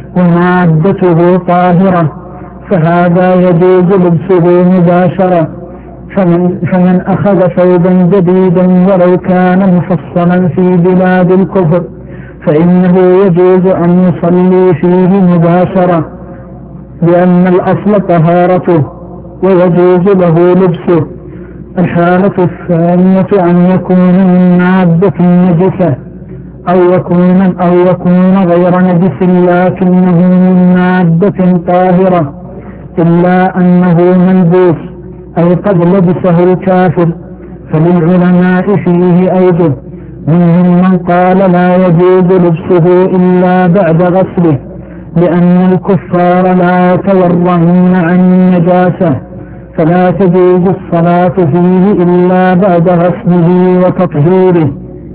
ومادته طاهرة، فهذا يجوز لبسه مباشرة، فمن, فمن أخذ ثوبا جديدا ولو كان مفصلا في بلاد الكفر فإنه يجوز أن يصلي فيه مباشرة، لأن الأصل طهارته ويجوز له لبسه. الحالة الثانية أن يكون من مادة نجسة أو يكون, أو يكون غير نجس لكنه من مادة طاهرة إلا أنه ملبوس أي قد لبسه الكافر، فللعلماء فيه أوجه، منهم من قال لا يجوز لبسه إلا بعد غسله لأن الكفار لا يتورعون عن النجاسة، فلا تجوز الصلاة فيه إلا بعد غسله وتطهيره،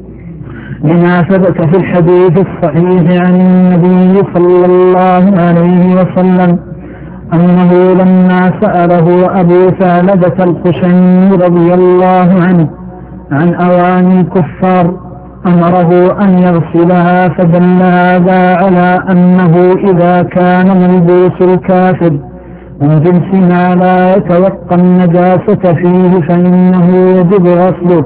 لما ثبت في الحديث الصحيح عن النبي صلى الله عليه وسلم أنه لما سأله أبو ثعلبة الخشني رضي الله عنه عن أواني الكفار أمره أن يغسلها، فدل هذا على أنه إذا كان ملبوس الكافر من جنس ما لا يتوقع النجاسة فيه فإنه يجب غسله.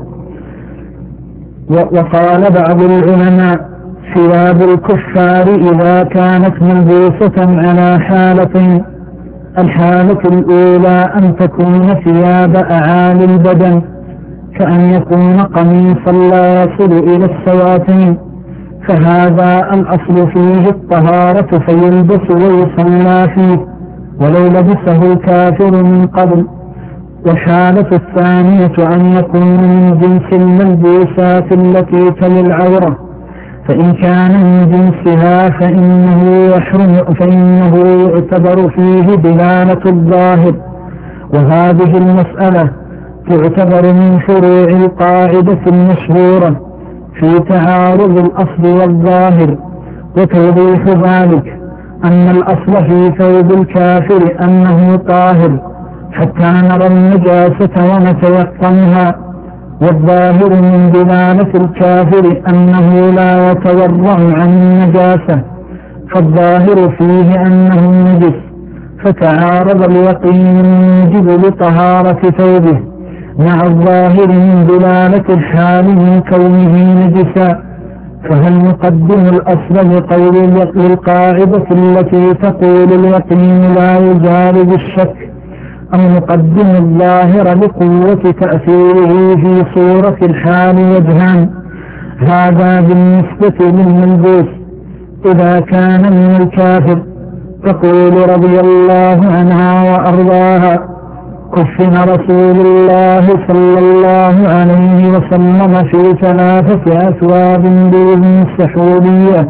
وقال بعض العلماء: ثياب الكفار إذا كانت ملبوسة على حالتين: الحالة الأولى أن تكون ثياب أعالي البدن، كأن يكون قميصا لا يصل إلى السواتين، فهذا الأصل فيه الطهارة فيلبس ويصلى فيه ولو لبسه الكافر من قبل. والحالة الثانية أن يكون من جنس الملبوسات التي تلي العورة، فإن كان من جنسها فإنه يحرم فإنه يعتبر فيه دلالة الظاهر. وهذه المسألة تعتبر من فروع القاعدة المشهورة في تعارض الأصل والظاهر. وتوضيح ذلك أن الأصل في ثوب الكافر أنه طاهر حتى نرى النجاسة ونتيقنها، والظاهر من دلالة الكافر أنه لا يتورع عن النجاسة، فالظاهر فيه أنه نجس، فتعارض اليقين الموجب لطهارة ثوبه مع الظاهر من دلالة الحال من كونه نجسا. فهل نقدم الأصل لقول للقاعدة التي تقول اليقين لا يزال بالشك، أم نقدم الظاهر لقوة تأثيره في صورة الحال وجهان؟ هذا بالنسبة للملبوس. إذا كان من الكافر تقول رضي الله عنها وأرضاها: كفن رسول الله صلى الله عليه وسلم في ثلاثة أثواب بإذن السحولية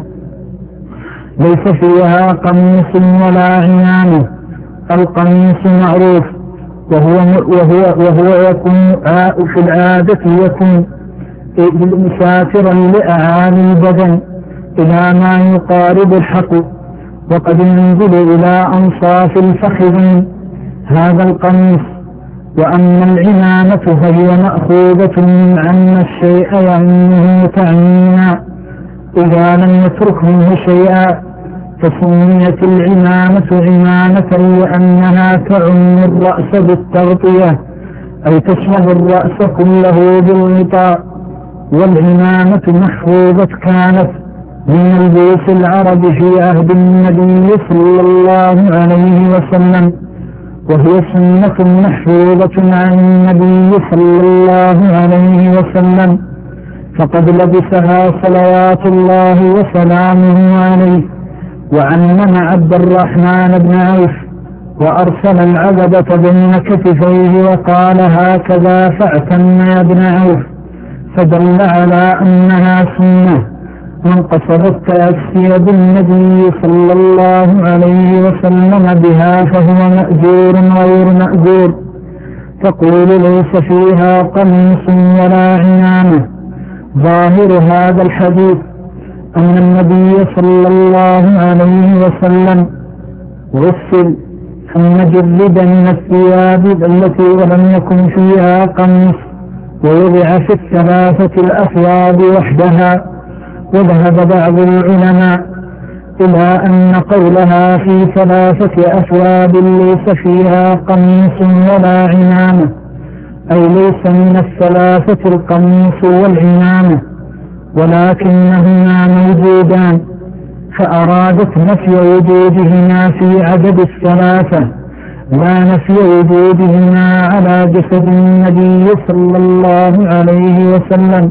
ليس فيها قميص ولا عمامة. القميص معروف، وهو, وهو, وهو يكون في العادة يكون مسافرا لأعالي البدن إلى ما يقارب الحقل، وقد ينزل إلى أنصاف الفخذين هذا القميص. وأما العمامة فهي مأخوذة من عم الشيء يعمه تعميما إذا لم يترك منه شيئا، فسميت العمامة عمامة لأنها تعم الرأس بالتغطية، أي تشمل الرأس كله بالغطاء. والعمامة محفوظة كانت من ملبوس العرب في عهد النبي صلى الله عليه وسلم، وهي سنة محفوظة عن النبي صلى الله عليه وسلم، فقد لبسها صلوات الله وسلامه عليه. وعلم عبد الرحمن بن عوف وأرسل العبدة بين كتفيه وقال: هكذا فاعتم يا ابن عوف، فدل على أنها سنة. من قصد التأسي بالنبي صلى الله عليه وسلم بها فهو مأجور غير مأجور. تقول: ليس فيها قميص ولا عمامة. ظاهر هذا الحديث أن النبي صلى الله عليه وسلم غسل ثم جلد من الثياب التي ولم يكن فيها قميص، ووضع في الثلاثة الأثواب وحدها. وذهب بعض العلماء إلى أن قولها في ثلاثة أثواب ليس فيها قميص ولا عمامة، أي ليس من الثلاثة القميص والعمامة، ولكنهما موجودان، فأرادت نفي وجودهما في عدد الثلاثة لا نفي وجودهما على جسد النبي صلى الله عليه وسلم.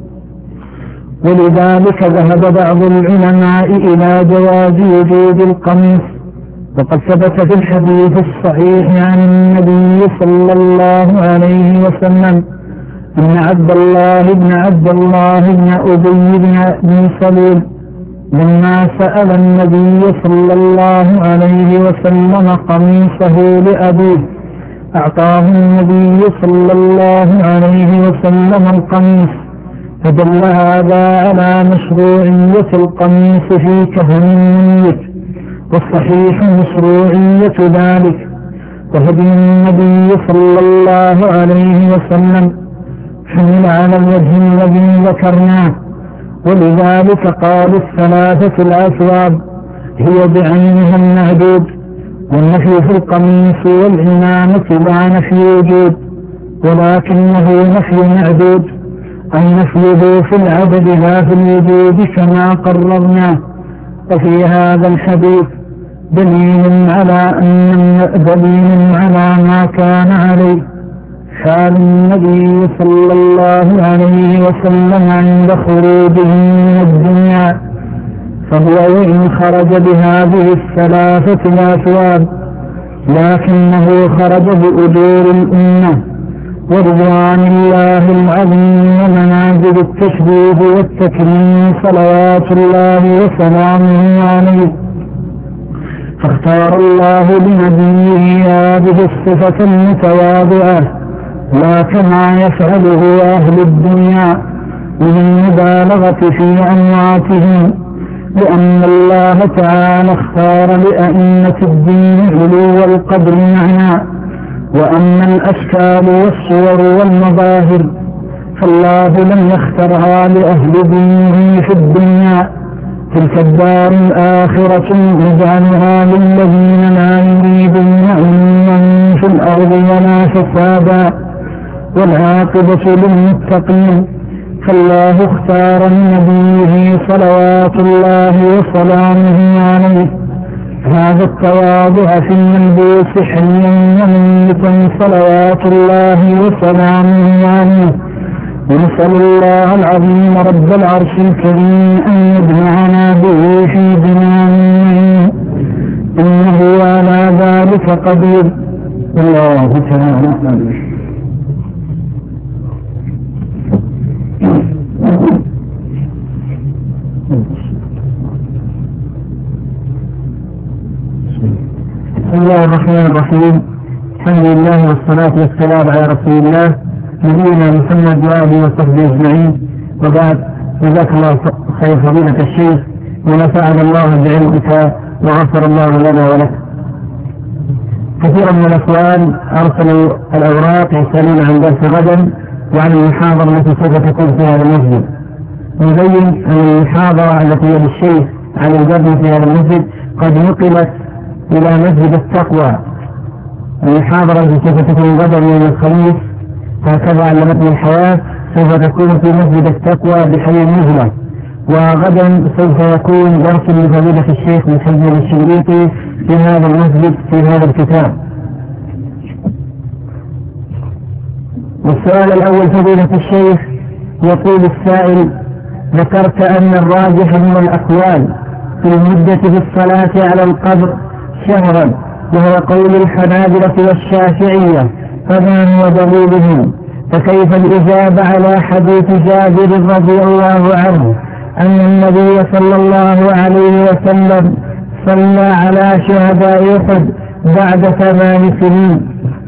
ولذلك ذهب بعض العلماء إلى جواز وجود القميص، وقد ثبت في الحديث الصحيح عن النبي صلى الله عليه وسلم أن عبد الله بن عبد الله بن أبي بن سلول لما سأل النبي صلى الله عليه وسلم قميصه لأبيه أعطاه النبي صلى الله عليه وسلم القميص، فدل هذا على مشروعية القميص في كفن الميت، والصحيح مشروعية ذلك. وهدي النبي صلى الله عليه وسلم حمل على الوجه الذي ذكرناه، ولذلك قال الثلاثة الأسواب هي بعينها المعدود، والنفي في القميص والعمامة لا نفي وجود، ولكنه نفي معدود، أي نفيه في العدد لا في الوجود كما قررنا. وفي هذا الحديث دليل على أن دليل على ما كان عليه حال النبي صلى الله عليه وسلم عند خروجه من الدنيا، فهو وإن خرج بهذه الثلاثة الأثواب لكنه خرج بأجور الأمة ورضوان الله العظيم ومنازل التشريف والتكريم صلوات الله وسلامه عليه. فاختار الله لنبيه هذه الصفة المتواضعة لا كما يفعله أهل الدنيا من المبالغة في أمواتهم، لأن الله تعالى اختار لأئمة الدين علو القدر معنا، وأما الأشكال والصور والمظاهر فالله لم يخترها لأهل دينه في الدنيا، تلك الدار الآخرة نجعلها للذين لا يريدون علما في الأرض ولا فسادا والعاقبة للمتقين. فالله اختار لنبيه صلوات الله وسلامه عليه هذا التواضع في الملبوس حيا وميتا صلوات الله وسلامه عليه. ونسأل الله العظيم رب العرش الكريم أن يجمعنا به في جنانه إنه على ذلك قدير. الله تعالى. بسم الله الرحمن الرحيم. الحمد لله والصلاة والسلام على رسول الله نبينا محمد وآله وصحبه أجمعين، وبعد. جزاك الله خير فضيلة الشيخ ونفعنا الله بعلمك وغفر الله لنا ولك. كثيرا من الأخوان أرسلوا الأوراق يسألون عن درس غدا وعن المحاضرة التي سوف تكون في هذا المسجد. نبين أن المحاضرة التي هي للشيخ عن الجبن في هذا المسجد قد نقلت إلى مسجد التقوى. المحاضرة التي سوف تكون غدا يوم الخميس هكذا علمتني الحياة سوف تكون في مسجد التقوى بحي النزلة، وغدا سوف يكون درس لفضيلة الشيخ محمد الشنقيطي في هذا المسجد في هذا الكتاب. والسؤال الأول فضيلة الشيخ يقول السائل: ذكرت أن الراجح من الأقوال في المدة في الصلاة على القبر شهرا، وهو قول الحنابلة والشافعية، فما هو دليلهم؟ فكيف الإجابة على حديث جابر رضي الله عنه أن النبي صلى الله عليه وسلم صلى على شهداء أحد بعد ثمان سنين؟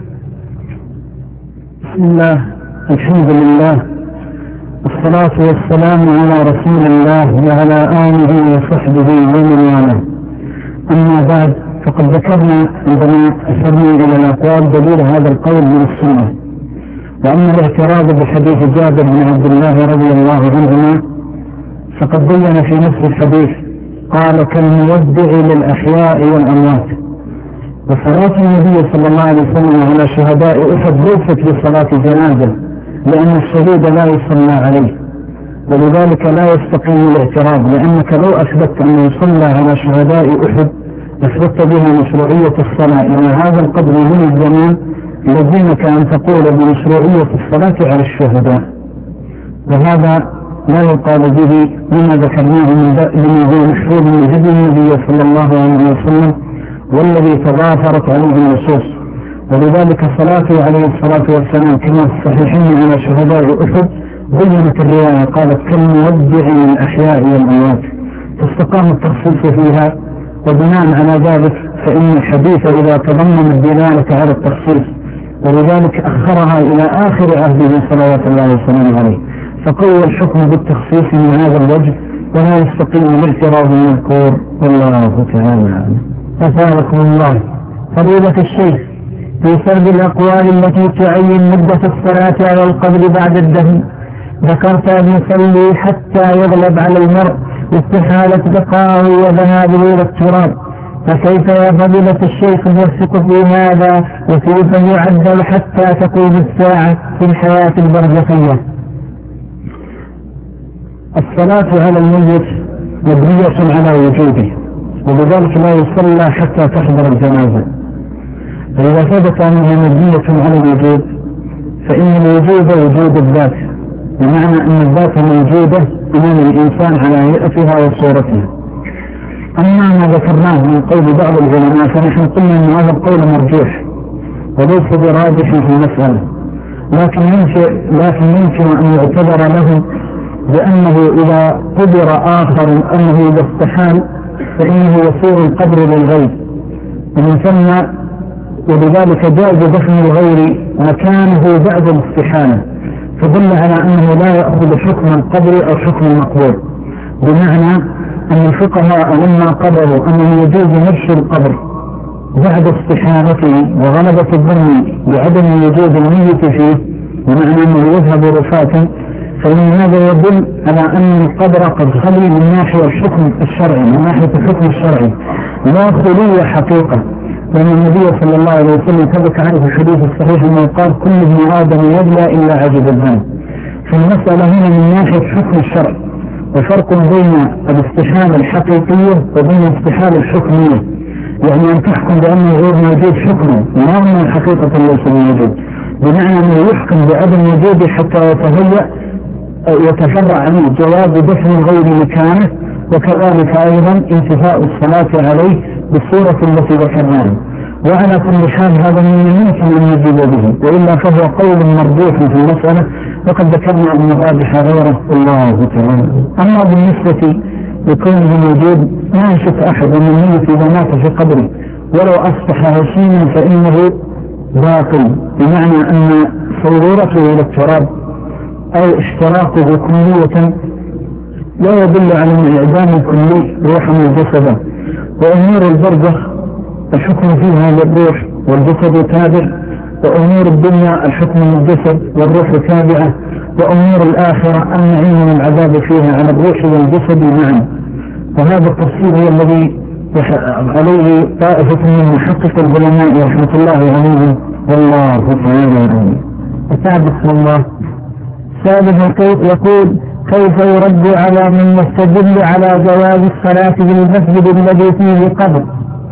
بسم الله، الحمد لله، والصلاة والسلام على رسول الله وعلى آله وصحبه ومن والاه. أما بعد، فقد ذكرنا عندما أشرنا إلى الأقوال دليل هذا القول من السنة. وأما الاعتراض بحديث جابر بن عبد الله رضي الله عنهما فقد بين في نفس الحديث قال: كالمودع للأحياء والأموات. وصلاة النبي صلى الله عليه وسلم على شهداء أحد ليست بصلاة جنازة، لأن الشهيد لا يصلى عليه، ولذلك لا يستقيم الاعتراض، لأنك لو أثبت أن يصلى على شهداء أحد أثبت بها مشروعية الصلاة إلى هذا القدر من الزمان، لزمك أن تقول بمشروعية الصلاة على الشهداء، وهذا لا يقال به مما ذكرناه من هو محفوظ من هدي النبي صلى الله عليه وسلم والذي تضافرت عليه النصوص. ولذلك صلاته عليه الصلاة والسلام كما في الصحيحين على شهداء أحد بينت الرواية قالت: كالمودع للأحياء والأموات، فاستقام التخصيص فيها. وبناء على ذلك فإن الحديث إذا تضمن الدلالة على التخصيص، ولذلك أخرها إلى آخر عهده صلوات الله وسلامه عليه، فقوى الحكم بالتخصيص من هذا الوجه ولا يستقيم الاعتراض المذكور. والله تعالى أعلم. أسألكم الله فضيلة الشيخ في سرد الأقوال التي تعين مدة الصلاة على القبر بعد الدفن، ذكرت أن يصلي حتى يغلب على المرء استحالة بقائه وذهابه إلى التراب، فكيف يا فضيلة الشيخ يوثق في هذا وكيف يعدل حتى تقوم الساعة في الحياة البرزخية؟ الصلاة على الميت مبنية على وجوده، وبذلك لا يصلى حتى تحضر الجنازة. فإذا ثبت أنها مبنية على الوجود فإن الوجود وجود الذات، بمعنى أن الذات موجودة أمام الإنسان على هيئتها وصورتها. أما ما ذكرناه من قول بعض العلماء فنحن قلنا أن هذا القول مرجوح وليس براجح في المسألة، لكن يمكن لكن يمكن أن يعتبر له بأنه إذا قدر آخر أنه إذا استحال فإنه يصير القبر للغيب ومن ثم، وبذلك جاء دفن الغير مكانه بعد الاستحالة، فدل على أنه لا يأخذ حكم القبر أو حكم المقبور، بمعنى أن الفقهاء لما قدروا أنه يجوز نبش القبر بعد استحالته وغلبة الظن بعدم وجود الميت فيه، بمعنى أنه يذهب رفاتا، فإن هذا يدل على أن القبر قد خلي من ناحية الحكم الشرعي، من ناحية الحكم الشرعي لا خلية حقيقة، لأن النبي صلى الله عليه وسلم ثبت عنه في الحديث الصحيح أنه قال كل ابن آدم يبلى إلا عجب الذنب. فالمسألة هنا من ناحية حكم الشرع، وفرق بين الاستحالة الحقيقية وبين الاستحالة الحكمية، يعني أن تحكم بأنه غير موجود حكما لا أنه حقيقة ليس موجود، بمعنى أنه يحكم بعدم وجوده حتى يتهيأ يتفرع عنه جواز دفن الغير مكانه، وكذلك أيضا انتفاء الصلاة عليه بالصورة التي ذكرناها. وعلى كل حال هذا من الممكن أن يجيب به، وإلا فهو قول مرجوح في المسألة، وقد ذكرنا أن الراجح غيره الله تعالى. أما بالنسبة لكونه موجود ما يشك أحد أن الميت إذا مات في قبره ولو أصبح هشيما فإنه باقي، بمعنى أن صورته إلى التراب أو اشتراكه كلية لا يدل على انعدام الكلي روحا وجسدا. وأمور البرزخ الحكم فيها للروح والجسد تابع، وأمور الدنيا الحكم للجسد والروح تابعة، وأمور الآخرة النعيم والعذاب فيها على الروح والجسد معا. وهذا التفسير هو الذي عليه طائفة من محقق العلماء رحمة الله عليهم والله تعالى عليهم. أتعبد الله سابقا يقول كيف يرد على من يستدل على جواز الصلاة في المسجد الذي فيه قبر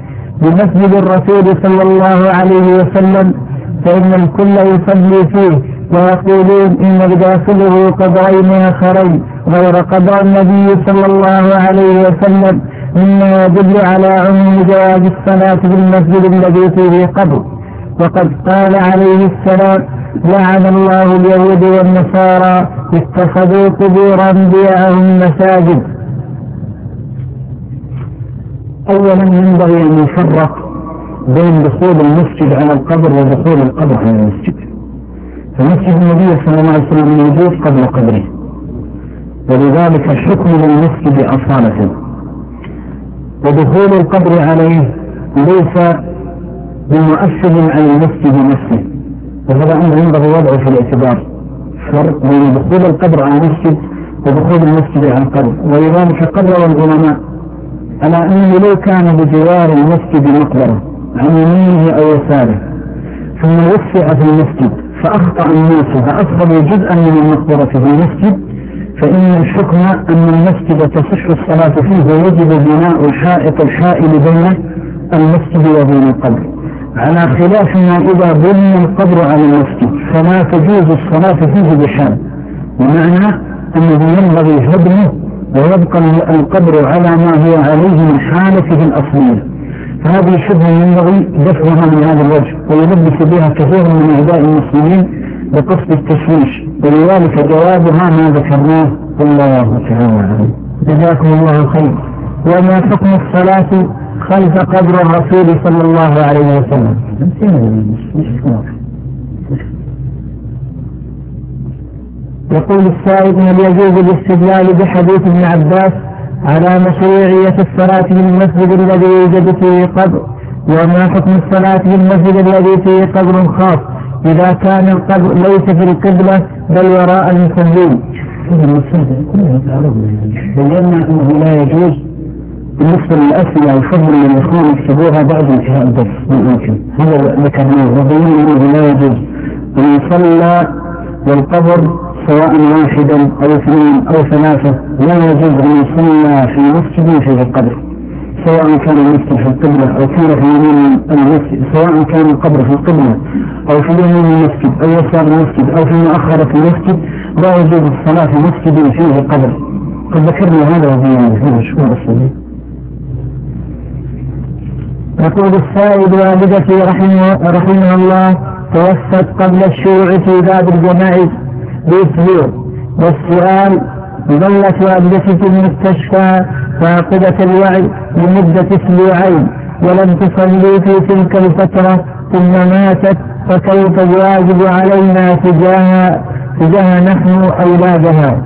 بمسجد الرسول صلى الله عليه وسلم، فإن الكل يصلي فيه ويقولون إن داخله قبرين آخرين غير قبر النبي صلى الله عليه وسلم، مما يدل على عموم جواز الصلاة في المسجد الذي فيه قبر. وقد قال عليه السلام لعن الله اليهود والنصارى اتخذوا قبور أنبياءهم مساجد. أولا ينبغي أن يفرق بين دخول المسجد على القبر ودخول القبر على المسجد. فمسجد النبي صلى الله عليه وسلم موجود قبل قبره، ولذلك الحكم للمسجد أصالة، ودخول القبر عليه ليس بمؤثر على المسجد نفسه، وهذا أمر ينبغي وضعه في الاعتبار، فرق بين دخول القبر على المسجد ودخول المسجد على القبر. ولذلك قرر العلماء على أنه لو كان بجوار المسجد مقبرة عن يمينه أو يساره ثم وسع في المسجد فأخطأ الناس فأدخلوا جزءا من المقبرة في المسجد، فإن الحكم أن المسجد تصح الصلاة فيه ويجب بناء الحائط الحائل بين المسجد وبين القبر، على خلاف ما إذا بني القبر على المسجد فلا تجوز الصلاة فيه بحال، بمعنى أنه ينبغي هدمه ويبقى القبر على ما هو عليه من حالته الأصلية. فهذه شبه ينبغي دفعها من هذا الوجه، ويلبس بها كثير من أعداء المسلمين بقصد التشويش، ولذلك جوابها ما ذكرناه والله تعالى. جزاكم الله خير. وما حكم الصلاة خلف قبر الرسول صلى الله عليه وسلم؟ يقول السائل هل يجوز الاستدلال بحديث ابن عباس على مشروعية الصلاة في المسجد الذي يوجد فيه قبر؟ وما حكم الصلاة في المسجد الذي فيه قبر خاص إذا كان القبر ليس في القبلة بل وراء المصلين؟ هذا المسألة كلها تعرضنا لأن أنه لا يجوز بالنسبة للأسئلة والفضل من الإخوان يكتبوها بعد انتهاء الدرس من ممكن. هذا ذكرناه وبينا أنه لا يجوز أن يصلى والقبر سواء واحدا أو اثنين أو ثلاثة، لا يجوز أن يصلى في مسجد فيه القبر، سواء كان المسجد في القبلة أو كان في يمين المسجد، سواء كان القبر في القبلة أو في يمين المسجد أو يسار المسجد أو في مؤخرة المسجد، لا يجوز الصلاة في مسجد فيه قبر. قد ذكرنا هذا وبينا هذا شو أصلي. يقول السائد والدتي رحمه, رحمه الله توفت قبل الشروع في باب الجنائز بأسبوع، والسؤال: ظلت والدتي في المستشفى فاقدة الوعي لمدة أسبوعين ولم تصلي في تلك الفترة ثم ماتت، فكيف الواجب علينا تجاه تجاه نحن أولادها؟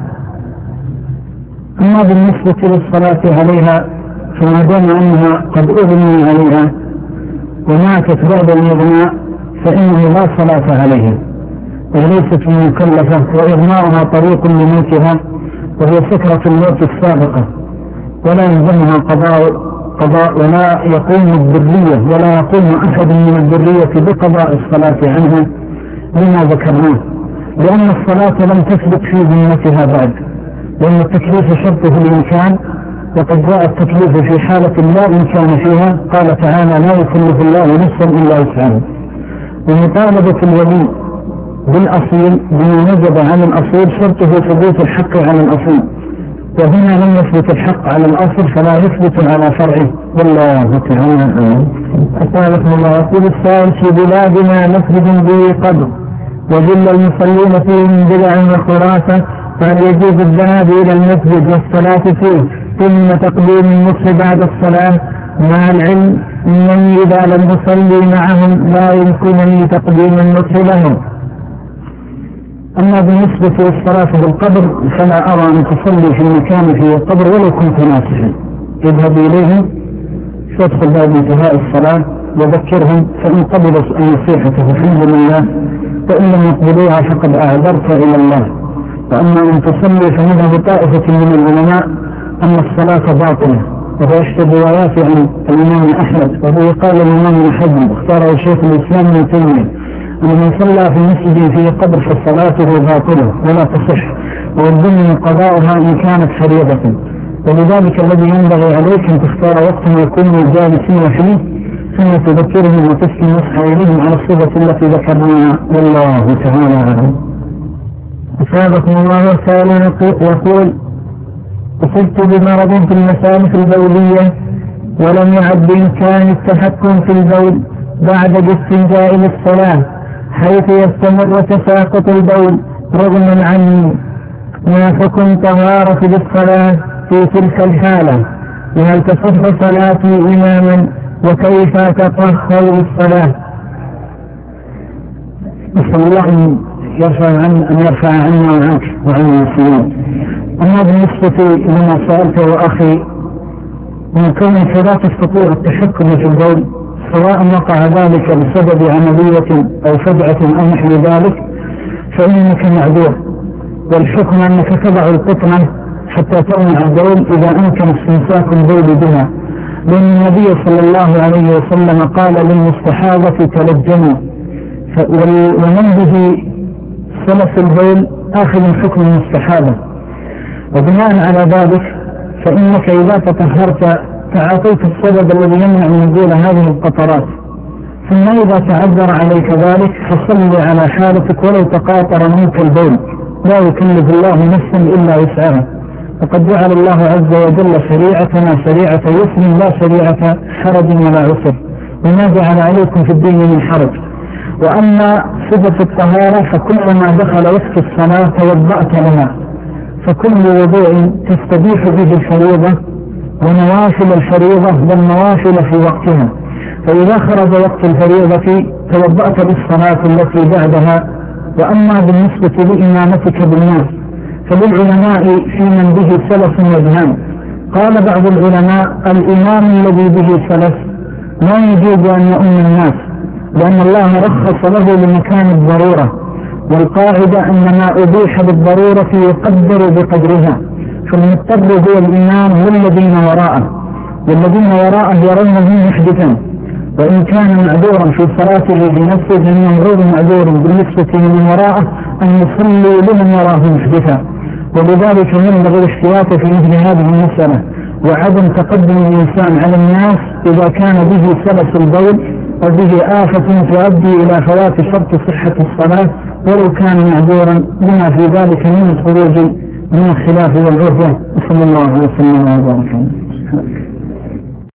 أما بالنسبة للصلاة عليها فما دام أنها قد أغني عليها وماتت بعد الإغناء فإنه لا صلاة عليها وليست مكلفة، وإغناؤها طريق لموتها وهي سكرة الموت السابقة، ولا يلزمها قضاء قضاء ولا يقوم الذرية ولا يقوم أحد من الذرية بقضاء الصلاة عنها لما ذكرناه، لأن الصلاة لم تثبت في ذمتها بعد، لأن التكليف شرطه الإمكان، وقد جاء التكليف في حالة لا إمكان فيها. قال تعالى: لا يكلف الله نفسا إلا وسعها. ومطالبة الولي بالأصيل بما نجب عن الأصيل شرطه ثبوت الحق على الأصيل، وهنا لم يثبت الحق على الأصل فلا يثبت على فرعه. والله تعالى أسألكم الله. يقول السائل: في بلادنا مسجد به قدر وجل المصلين فيه من بدع وخرافة، فهل يجوز الذهاب إلى المسجد والصلاة فيه ثم تقديم النصف بعد الصلاة، مع العلم أنني إذا لم أصلي معهم لا يمكنني تقديم النصف لهم؟ أما بالنسبة للصلاة بالقبر فلا أرى أن تصلي في مكان فيه القبر ولو كنت ناصحا، اذهب إليهم فادخل بعد انتهاء الصلاة وذكرهم، فإن قبلوا نصيحته فالحمد لله، وإن لم يقبلوها فقد أعذرت إلى الله. وأما أن تصلي فمذهب طائفة من العلماء أن الصلاة باطلة، وهو يشهد روايات عن الإمام أحمد، وهو قال الإمام أحمد اختاره شيخ الإسلام ابن تيمية أن من صلى في مسجد فيه قبر فصلاته باطلة ولا تصح، ويلزم قضاؤها إن كانت فريضة. ولذلك الذي ينبغي عليك أن تختار وقت ما يكون الجالسين فيه ثم تذكرهم وتسكن نصح إليهم على الصفة التي ذكرناها، والله تعالى أعلم. أصابكم الله. سائل يقول: أصبت بمرض في المسالك البولية ولم يعد بإمكان التحكم في البول بعد الاستنجاء للصلاة، حيث يستمر تساقط البول رغما عني، ما حكم طهارة للصلاة في تلك الحالة؟ وهل تصح صلاتي إماما؟ وكيف أتطهر للصلاة؟ نسأل الله أن يرفع عن أن يرفع عنا وعنك وعن المسلمين. أما بالنسبة لما سألته أخي من كون لا تستطيع التحكم في البول، سواء وقع ذلك بسبب عملية أو فجعة أو نحو ذلك، فإنك معذور، والحكم أنك تضع القطنة حتى تمنع البول إذا أمكن استمساك البول بها، لأن النبي صلى الله عليه وسلم قال للمستحاضة: تلجموا. ومن به سلس البول آخذ حكم المستحاضة. وبناء على ذلك فإنك إذا تطهرت تعاطيت السبب الذي يمنع نزول هذه القطرات، ثم إذا تعذر عليك ذلك فصل على حالتك ولو تقاطر منك البول، لا يكلف الله نفسا إلا وسعها، وقد جعل الله عز وجل شريعتنا شريعة يسر لا شريعة حرج ولا عسر، وما جعل عليكم في الدين من حرج. وأما صفة الطهارة فكلما دخل وقت الصلاة توضأت لها، فكل وضوء تستبيح به الفريضة ونوافل الفريضة والنوافل في وقتها، فإذا خرج وقت الفريضة توضأت بالصلاة التي بعدها. وأما بالنسبة لإمامتك بالناس فللعلماء في من به سلف وجهان. قال بعض العلماء: الإمام الذي به سلف لا يجوز أن يؤم الناس، لأن الله رخص له لمكان الضرورة، والقاعدة أن ما أبيح بالضرورة يقدر بقدرها، فالمضطر هو الإمام والذين وراءه، والذين وراءه يرونه محدثا، وإن كان معذورا في صلاته بنفسه فإنه غير معذور بالنسبة لمن وراءه أن يصلي لمن وراءه محدثا. ولذلك ينبغي الاحتياط في مثل هذه المسألة، وعدم تقدم الإنسان على الناس إذا كان به سلس البول وبه آفة تؤدي إلى فوات شرط صحة الصلاة ولو كان معذورا، بما في ذلك من الخروج من الخلاف والعرفة. صلى الله عليه وسلم وبارك.